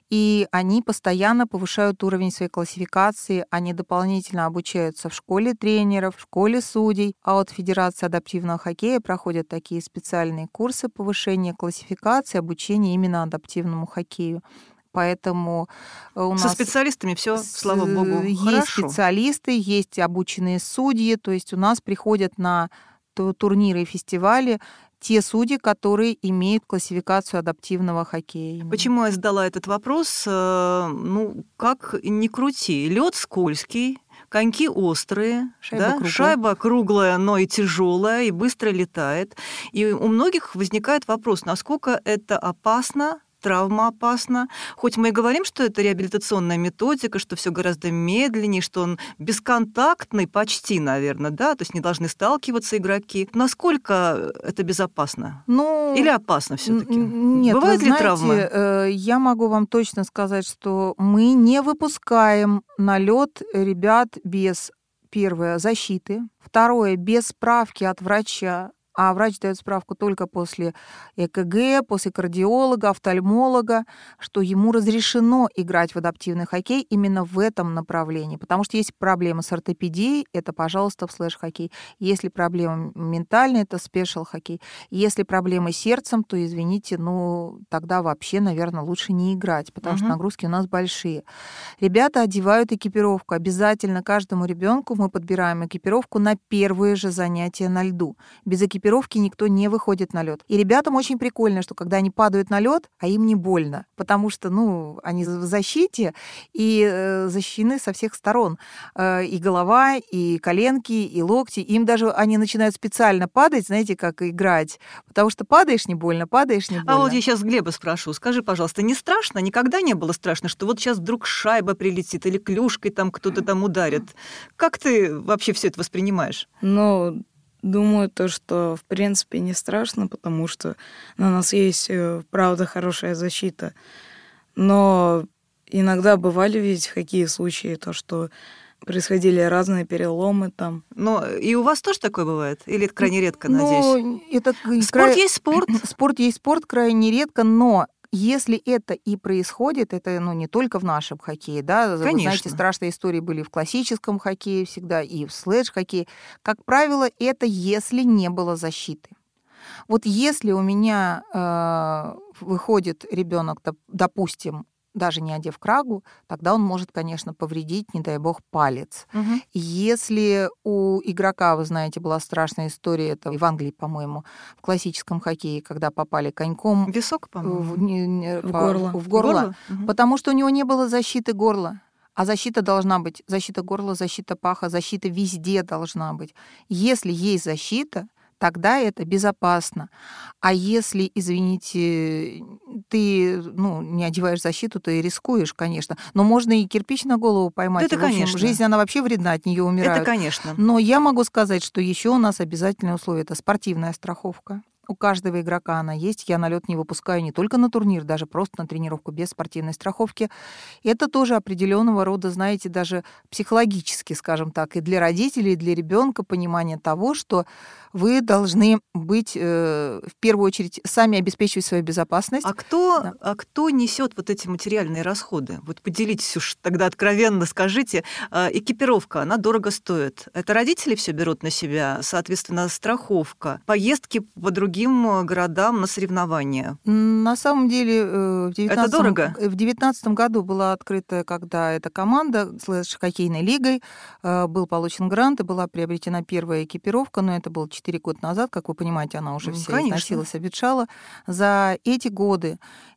и они постоянно повышают уровень своей классификации, они дополнительно обучаются в школе тренеров, в школе судей, а от Федерации адаптивного хоккея проходят такие специальные курсы повышения классификации, обучения именно адаптивному хоккею. Поэтому у Со нас специалистами все, с- слава богу, есть хорошо. специалисты, есть обученные судьи, то есть у нас приходят на ту- турниры и фестивали те судьи, которые имеют классификацию адаптивного хоккея. именно. Почему я задала этот вопрос? Э, Ну, как ни крути, лед скользкий, коньки острые, Шайба да? круглая. Шайба круглая, но и тяжелая, и быстро летает. И у многих возникает вопрос, насколько это опасно травма опасна. Хоть мы и говорим, что это реабилитационная методика, что все гораздо медленнее, что он бесконтактный почти, наверное, да, то есть не должны сталкиваться игроки. Насколько это безопасно? Ну, или опасно все-таки? Нет, Бывают вы ли знаете, травмы? э, я могу вам точно сказать, что мы не выпускаем на лед ребят без, первое, защиты, второе, без справки от врача, а врач дает справку только после ЭКГ, после кардиолога, офтальмолога, что ему разрешено играть в адаптивный хоккей именно в этом направлении. Потому что есть проблемы с ортопедией, это, пожалуйста, в слэш-хоккей. Если проблемы ментальные, это спешл-хоккей. Если проблемы с сердцем, то, извините, ну, тогда вообще, наверное, лучше не играть, потому uh-huh. что нагрузки у нас большие. Ребята одевают экипировку. Обязательно каждому ребенку мы подбираем экипировку на первые же занятия на льду. Без экипировки экипировки никто не выходит на лед. И ребятам очень прикольно, что когда они падают на лед, а им не больно, потому что, ну, они в защите и э, защищены со всех сторон. Э, и голова, и коленки, и локти. Им даже они начинают специально падать, знаете, как играть, потому что падаешь не больно, падаешь не больно. А вот я сейчас Глеба спрошу. Скажи, пожалуйста, не страшно? Никогда не было страшно, что вот сейчас вдруг шайба прилетит или клюшкой там кто-то там ударит? Как ты вообще все это воспринимаешь? Ну, думаю, то, что в принципе не страшно, потому что на нас есть, правда, хорошая защита. Но иногда бывали ведь в хоккее случаи, то, что происходили разные переломы там. Но и у вас тоже такое бывает? Или это крайне редко, ну, надеюсь? Это спорт край... есть спорт. Спорт есть спорт, крайне редко, но если это и происходит, это, ну, не только в нашем хоккее, да, Конечно. Вы знаете, страшные истории были в классическом хоккее всегда, и в слэдж-хоккее. Как правило, это если не было защиты. Вот если у меня э, выходит ребенок, допустим, даже не одев крагу, тогда он может, конечно, повредить, не дай бог, палец. Угу. Если у игрока, вы знаете, была страшная история, это в Англии, по-моему, в классическом хоккее, когда попали коньком... Висок, по-моему? В, не, не, в по, горло. В горло, горло? Угу. Потому что у него не было защиты горла. А защита должна быть. Защита горла, защита паха, защита везде должна быть. Если есть защита, тогда это безопасно. А если, извините, ты, ну, не одеваешь защиту, ты рискуешь, конечно. Но можно и кирпич на голову поймать. Это, в общем, конечно. Жизнь, она вообще вредна, от нее умирают. Это, конечно. Но я могу сказать, что еще у нас обязательное условие — это спортивная страховка. У каждого игрока она есть. Я на лед не выпускаю не только на турнир, даже просто на тренировку без спортивной страховки. Это тоже определенного рода, знаете, даже психологически, скажем так, и для родителей, и для ребенка понимание того, что вы должны быть э, в первую очередь сами обеспечивать свою безопасность. А кто, да. а кто несет вот эти материальные расходы? Вот поделитесь уж тогда откровенно, скажите. Экипировка, она дорого стоит. Это родители все берут на себя, соответственно, страховка, поездки по другим городам на соревнования. На самом деле в девятнадцатом, это дорого? В девятнадцатом году была открыта, когда эта команда с хоккейной лигой, был получен грант и была приобретена первая экипировка, но это было четыре года назад, как вы понимаете, она уже вся Конечно. износилась, обветшала. За эти годы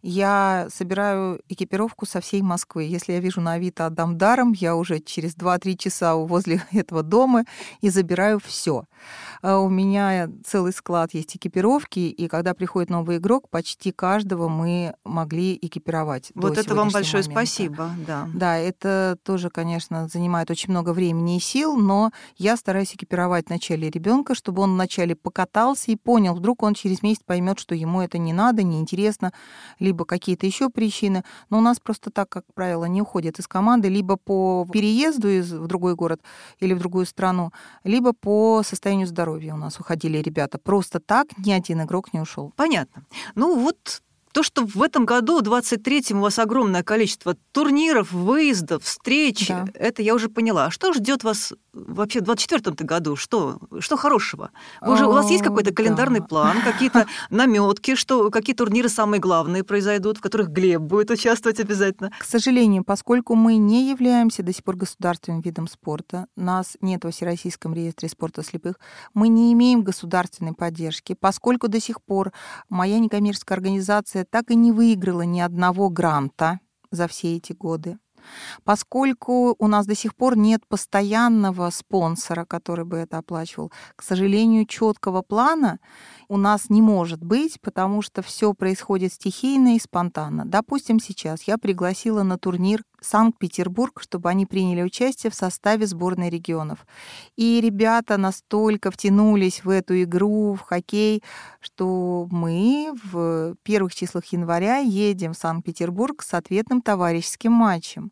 я собираю экипировку со всей Москвы. Если я вижу на Авито «Отдам даром», я уже через два-три часа возле этого дома и забираю все. У меня целый склад есть экипировки, и когда приходит новый игрок, почти каждого мы могли экипировать. Вот это вам большое момента. спасибо. Да. да, это тоже, конечно, занимает очень много времени и сил, но я стараюсь экипировать вначале ребенка, чтобы он вначале покатался и понял, вдруг он через месяц поймет, что ему это не надо, неинтересно, либо какие-то еще причины. Но у нас просто так, как правило, не уходят из команды либо по переезду из, в другой город или в другую страну, либо по состоянию здоровья у нас уходили ребята. Просто так ни один игрок не ушел. Понятно. Ну вот то, что в этом году, в двадцать третьем, у вас огромное количество турниров, выездов, встреч, да. Это я уже поняла. А что ждет вас вообще в двадцать четвёртом что Что, что хорошего? Вы уже, у вас есть какой-то календарный да. план, какие-то намётки, что какие турниры самые главные произойдут, в которых Глеб будет участвовать обязательно? К сожалению, поскольку мы не являемся до сих пор государственным видом спорта, нас нет во Всероссийском реестре спорта слепых, мы не имеем государственной поддержки, поскольку до сих пор моя некоммерческая организация так и не выиграла ни одного гранта за все эти годы. Поскольку у нас до сих пор нет постоянного спонсора, который бы это оплачивал, к сожалению, четкого плана у нас не может быть, потому что все происходит стихийно и спонтанно. Допустим, сейчас я пригласила на турнир Санкт-Петербург, чтобы они приняли участие в составе сборной регионов. И ребята настолько втянулись в эту игру, в хоккей, что мы в первых числах января едем в Санкт-Петербург с ответным товарищеским матчем.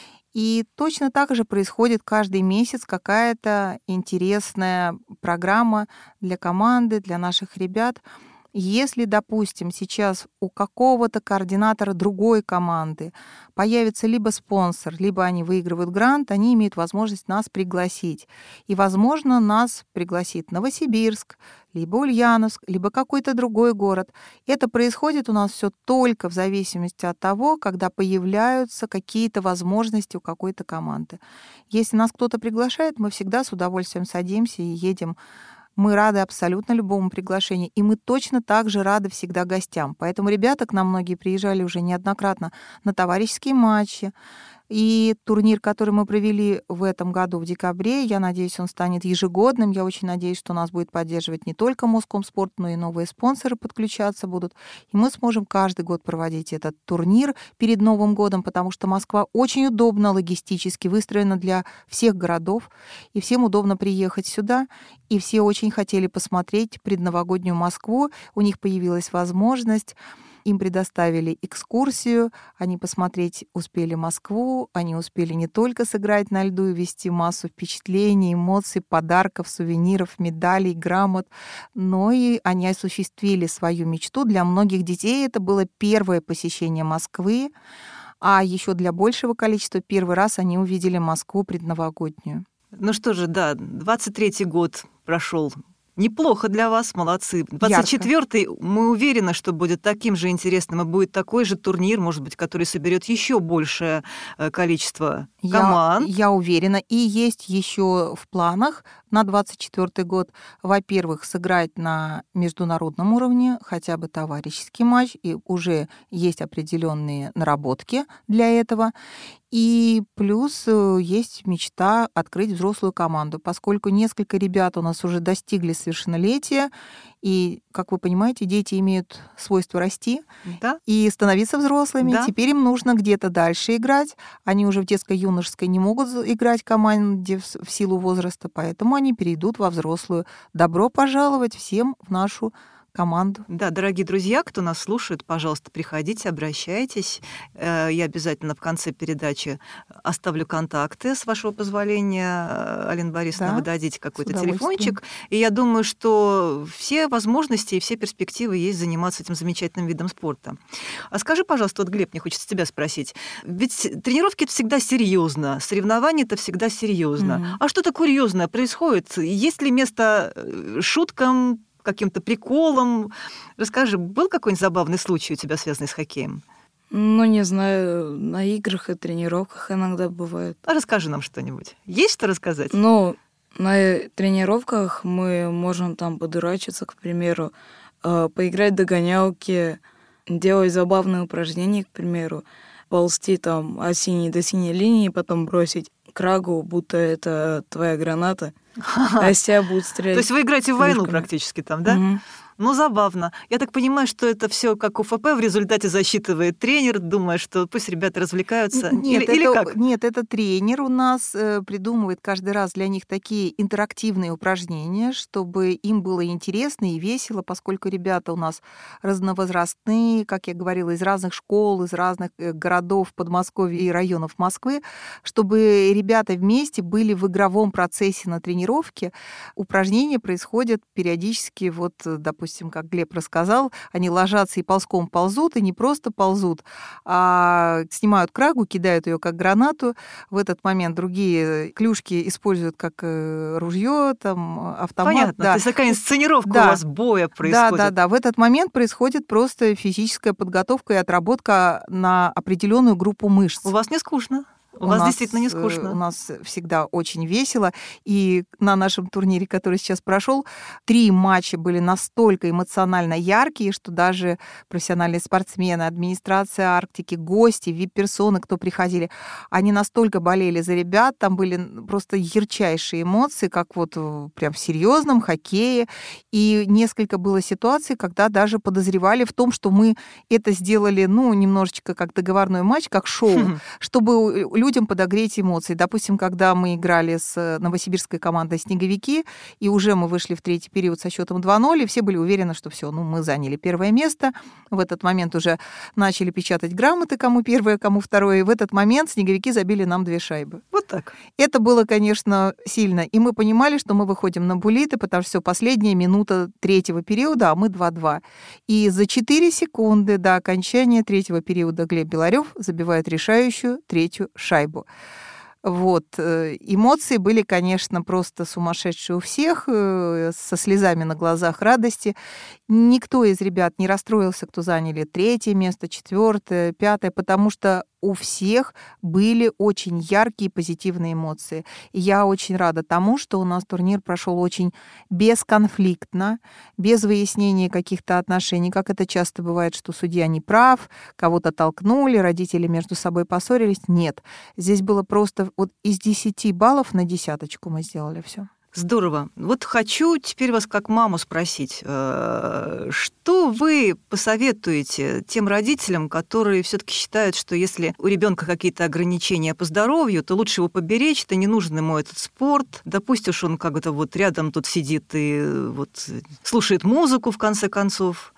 И точно так же происходит каждый месяц какая-то интересная программа для команды, для наших ребят. Если, допустим, сейчас у какого-то координатора другой команды появится либо спонсор, либо они выигрывают грант, они имеют возможность нас пригласить. И, возможно, нас пригласит Новосибирск, либо Ульяновск, либо какой-то другой город. Это происходит у нас все только в зависимости от того, когда появляются какие-то возможности у какой-то команды. Если нас кто-то приглашает, мы всегда с удовольствием садимся и едем. Мы рады абсолютно любому приглашению, и мы точно так же рады всегда гостям. Поэтому ребята к нам многие приезжали уже неоднократно на товарищеские матчи. И турнир, который мы провели в этом году в декабре, я надеюсь, он станет ежегодным. Я очень надеюсь, что нас будет поддерживать не только Москомспорт, но и новые спонсоры подключаться будут. И мы сможем каждый год проводить этот турнир перед Новым годом, потому что Москва очень удобно логистически выстроена для всех городов, и всем удобно приехать сюда. И все очень хотели посмотреть предновогоднюю Москву. У них появилась возможность. Им предоставили экскурсию, они посмотреть успели Москву, они успели не только сыграть на льду и вести массу впечатлений, эмоций, подарков, сувениров, медалей, грамот, но и они осуществили свою мечту. Для многих детей это было первое посещение Москвы, а еще для большего количества первый раз они увидели Москву предновогоднюю. Ну что же, да, двадцать третий год прошел. Неплохо для вас, молодцы. двадцать четвёртый, мы уверены, что будет таким же интересным, и будет такой же турнир, может быть, который соберет еще большее количество команд. Я, я уверена. И есть еще в планах на двадцать четвёртый год, во-первых, сыграть на международном уровне хотя бы товарищеский матч, и уже есть определенные наработки для этого. И плюс есть мечта открыть взрослую команду, поскольку несколько ребят у нас уже достигли совершеннолетия, и, как вы понимаете, дети имеют свойство расти, да, и становиться взрослыми. Да. Теперь им нужно где-то дальше играть. Они уже в детско-юношеской не могут играть в команде в силу возраста, поэтому они перейдут во взрослую. Добро пожаловать всем в нашу команду. Да, дорогие друзья, кто нас слушает, пожалуйста, приходите, обращайтесь. Я обязательно в конце передачи оставлю контакты, с вашего позволения, Алина Борисовна, да, вы дадите какой-то телефончик. И я думаю, что все возможности и все перспективы есть заниматься этим замечательным видом спорта. А скажи, пожалуйста, вот, Глеб, мне хочется тебя спросить. Ведь тренировки — это всегда серьезно, соревнования — это всегда серьезно. Mm-hmm. А что-то курьезное происходит? Есть ли место шуткам, каким-то приколом? Расскажи, был какой-нибудь забавный случай у тебя, связанный с хоккеем? Ну, не знаю, на играх и тренировках иногда бывает. А расскажи нам что-нибудь. Есть что рассказать? Ну, на тренировках мы можем там подурачиться, к примеру, поиграть в догонялки, делать забавные упражнения, к примеру, ползти там от синей до синей линии, потом бросить крагу, будто это твоя граната, а с тебя будут стрелять. То есть вы играете в войну практически там, да? Угу. Ну, забавно. Я так понимаю, что это все как УФП в результате засчитывает тренер, думая, что пусть ребята развлекаются. Нет, или, это, или как? Нет, это тренер у нас э, придумывает каждый раз для них такие интерактивные упражнения, чтобы им было интересно и весело, поскольку ребята у нас разновозрастные, как я говорила, из разных школ, из разных городов Подмосковья и районов Москвы, чтобы ребята вместе были в игровом процессе на тренировке. Упражнения происходят периодически, вот, допустим, Допустим, как Глеб рассказал, они ложатся и ползком ползут, и не просто ползут, а снимают крагу, кидают ее как гранату. В этот момент другие клюшки используют как ружье, там, автомат. Понятно, да. То есть такая инсценировка да. у вас боя происходит. Да, да, да. В этот момент происходит просто физическая подготовка и отработка на определенную группу мышц. У вас не скучно? У, у вас нас, действительно не скучно. У нас всегда очень весело. И на нашем турнире, который сейчас прошел, три матча были настолько эмоционально яркие, что даже профессиональные спортсмены, администрация Арктики, гости, вип-персоны, кто приходили, они настолько болели за ребят, там были просто ярчайшие эмоции, как вот прям в серьезном хоккее. И несколько было ситуаций, когда даже подозревали в том, что мы это сделали, ну, немножечко как договорной матч, как шоу, хм. чтобы людям подогреть эмоции. Допустим, когда мы играли с новосибирской командой «Снеговики», и уже мы вышли в третий период со счетом два ноль, и все были уверены, что все, ну, мы заняли первое место. В этот момент уже начали печатать грамоты, кому первое, кому второе. И в этот момент «Снеговики» забили нам две шайбы. Вот так. Это было, конечно, сильно. И мы понимали, что мы выходим на буллиты, потому что все, последняя минута третьего периода, а мы два-два. И за четыре секунды до окончания третьего периода Глеб Беларёв забивает решающую третью шайбу. Вот. Эмоции были, конечно, просто сумасшедшие у всех, со слезами на глазах радости. Никто из ребят не расстроился, кто заняли третье место, четвертое, пятое, потому что у всех были очень яркие позитивные эмоции. И я очень рада тому, что у нас турнир прошел очень бесконфликтно, без выяснения каких-то отношений, как это часто бывает, что судья не прав, кого-то толкнули, родители между собой поссорились. Нет, здесь было просто вот из десяти баллов на десяточку мы сделали все. Здорово. Вот хочу теперь вас как маму спросить, что вы посоветуете тем родителям, которые все-таки считают, что если у ребенка какие-то ограничения по здоровью, то лучше его поберечь, то не нужен ему этот спорт. Да пусть уж он как-то вот рядом тут сидит и вот слушает музыку, в конце концов.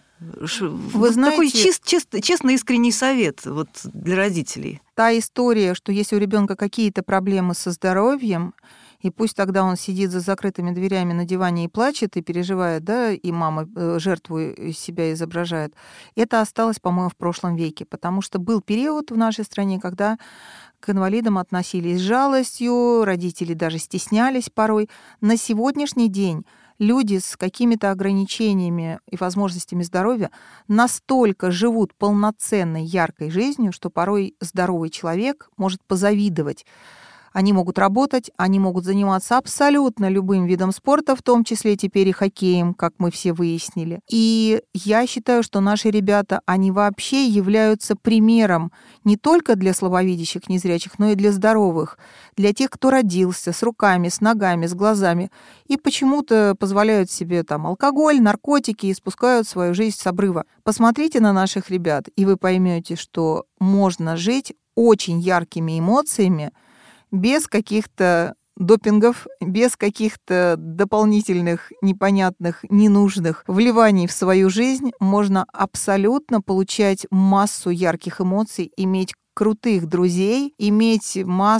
Вы знаете, такой чист, чист, честный, искренний совет вот для родителей. Та история, что если у ребенка какие-то проблемы со здоровьем, и пусть тогда он сидит за закрытыми дверями на диване и плачет, и переживает, да, и мама жертву из себя изображает. Это осталось, по-моему, в прошлом веке, потому что был период в нашей стране, когда к инвалидам относились с жалостью, родители даже стеснялись порой. На сегодняшний день люди с какими-то ограничениями и возможностями здоровья настолько живут полноценной, яркой жизнью, что порой здоровый человек может позавидовать. Они могут работать, они могут заниматься абсолютно любым видом спорта, в том числе теперь и хоккеем, как мы все выяснили. И я считаю, что наши ребята, они вообще являются примером не только для слабовидящих, незрячих, но и для здоровых, для тех, кто родился с руками, с ногами, с глазами, и почему-то позволяют себе там алкоголь, наркотики и спускают свою жизнь с обрыва. Посмотрите на наших ребят, и вы поймете, что можно жить очень яркими эмоциями, без каких-то допингов, без каких-то дополнительных, непонятных, ненужных вливаний в свою жизнь можно абсолютно получать массу ярких эмоций, иметь крутых друзей, иметь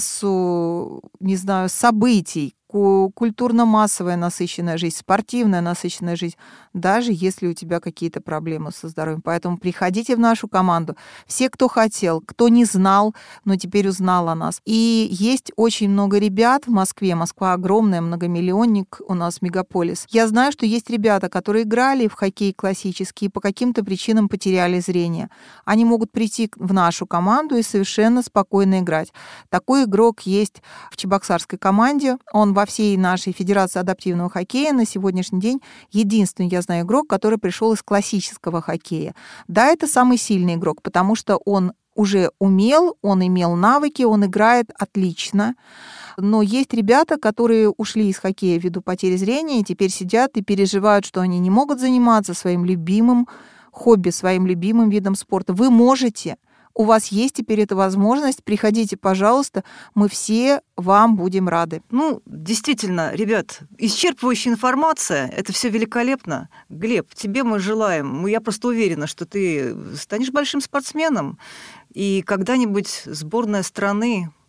массу, не знаю, событий, культурно-массовая насыщенная жизнь, спортивная насыщенная жизнь, даже если у тебя какие-то проблемы со здоровьем. Поэтому приходите в нашу команду. Все, кто хотел, кто не знал, но теперь узнал о нас. И есть очень много ребят в Москве. Москва огромная, многомиллионник у нас мегаполис. Я знаю, что есть ребята, которые играли в хоккей классический и по каким-то причинам потеряли зрение. Они могут прийти в нашу команду и совершенно спокойно играть. Такой игрок есть в чебоксарской команде. Он во всей нашей Федерации адаптивного хоккея на сегодняшний день единственный, я знаю, игрок, который пришел из классического хоккея. Да, это самый сильный игрок, потому что он уже умел, он имел навыки, он играет отлично. Но есть ребята, которые ушли из хоккея ввиду потери зрения, и теперь сидят и переживают, что они не могут заниматься своим любимым хобби, своим любимым видом спорта. Вы можете. У вас есть теперь эта возможность. Приходите, пожалуйста, мы все вам будем рады. Ну, действительно, ребят, исчерпывающая информация, это все великолепно. Глеб, тебе мы желаем, я просто уверена, что ты станешь большим спортсменом, и когда-нибудь сборная страны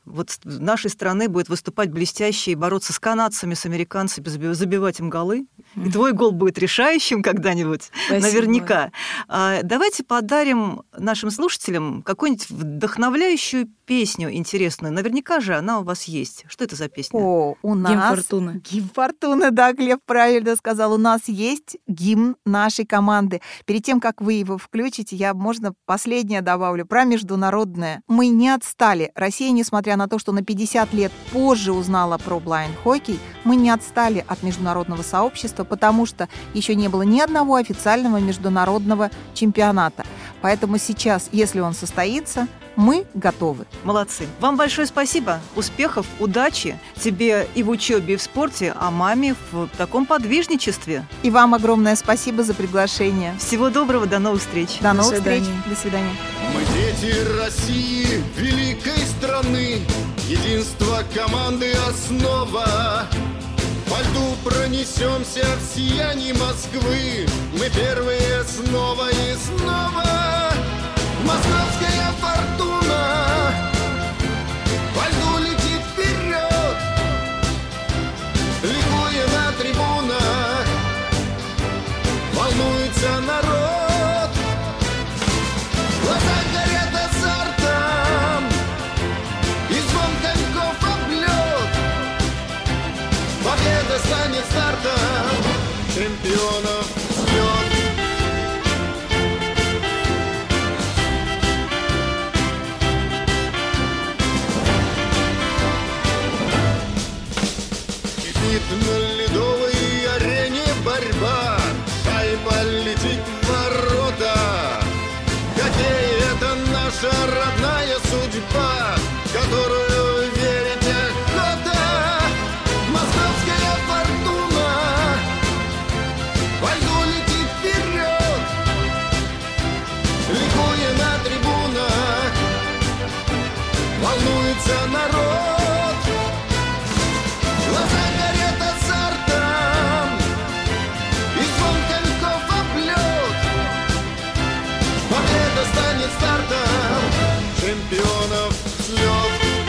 вот с нашей страны будет выступать блестяще и бороться с канадцами, с американцами, заби- забивать им голы. И твой гол будет решающим когда-нибудь, Спасибо. наверняка. А, давайте подарим нашим слушателям какую-нибудь вдохновляющую песню интересную. Наверняка же она у вас есть. Что это за песня? О, у нас... Гимн фортуны. Гимн фортуны, да, Глеб правильно сказал. У нас есть гимн нашей команды. Перед тем, как вы его включите, я, можно, последнее добавлю про международное. Мы не отстали. Россия, несмотря на то, что на пятьдесят лет позже узнала про блайнд-хоккей, мы не отстали от международного сообщества, потому что еще не было ни одного официального международного чемпионата. Поэтому сейчас, если он состоится, мы готовы. Молодцы. Вам большое спасибо. Успехов, удачи тебе и в учебе, и в спорте, а маме в таком подвижничестве. И вам огромное спасибо за приглашение. Всего доброго, до новых встреч. До новых До свидания. встреч. До свидания. Мы дети России, великой страны, единство команды основа. По льду пронесемся в сиянии Москвы, мы первые снова и снова. Московская фортуна по льду летит вперед, ликуя на трибунах, волнуется народ. Глаза горят азартом, и звон коньков облет. Победа станет стартом чемпионов взлет. На ледовой арене борьба, шайба летит в ворота. Хоккей — это наша родная судьба, в которую верить охота. Московская фортуна по льду летит вперед, ликуя на трибунах, волнуется народ. Глаза горят азартом, и звон коньков облет. Победа станет стартом чемпионов взлет.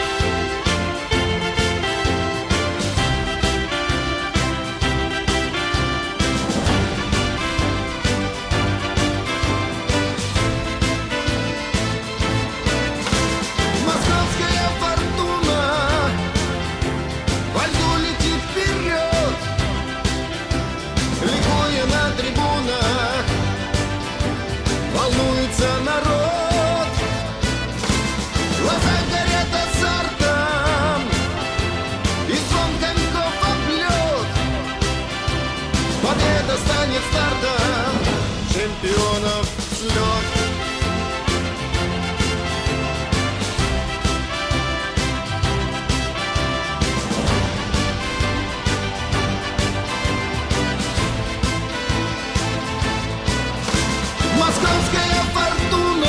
Московская фортуна по льду летит вперед, ликуя на трибунах, волнуется народ. Глаза горят азартом, и звон коньков облет. Победа станет стартом чемпионов взлет. Московская фортуна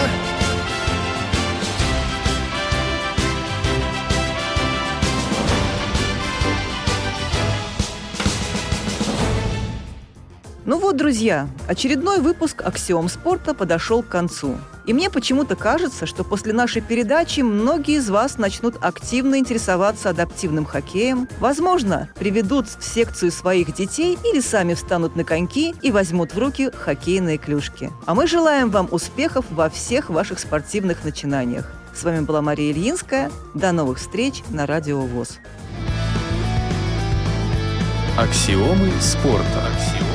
Ну вот, друзья, очередной выпуск «Аксиом спорта» подошел к концу. И мне почему-то кажется, что после нашей передачи многие из вас начнут активно интересоваться адаптивным хоккеем, возможно, приведут в секцию своих детей или сами встанут на коньки и возьмут в руки хоккейные клюшки. А мы желаем вам успехов во всех ваших спортивных начинаниях. С вами была Мария Ильинская. До новых встреч на Радио ВОС. Аксиомы спорта. Аксиомы.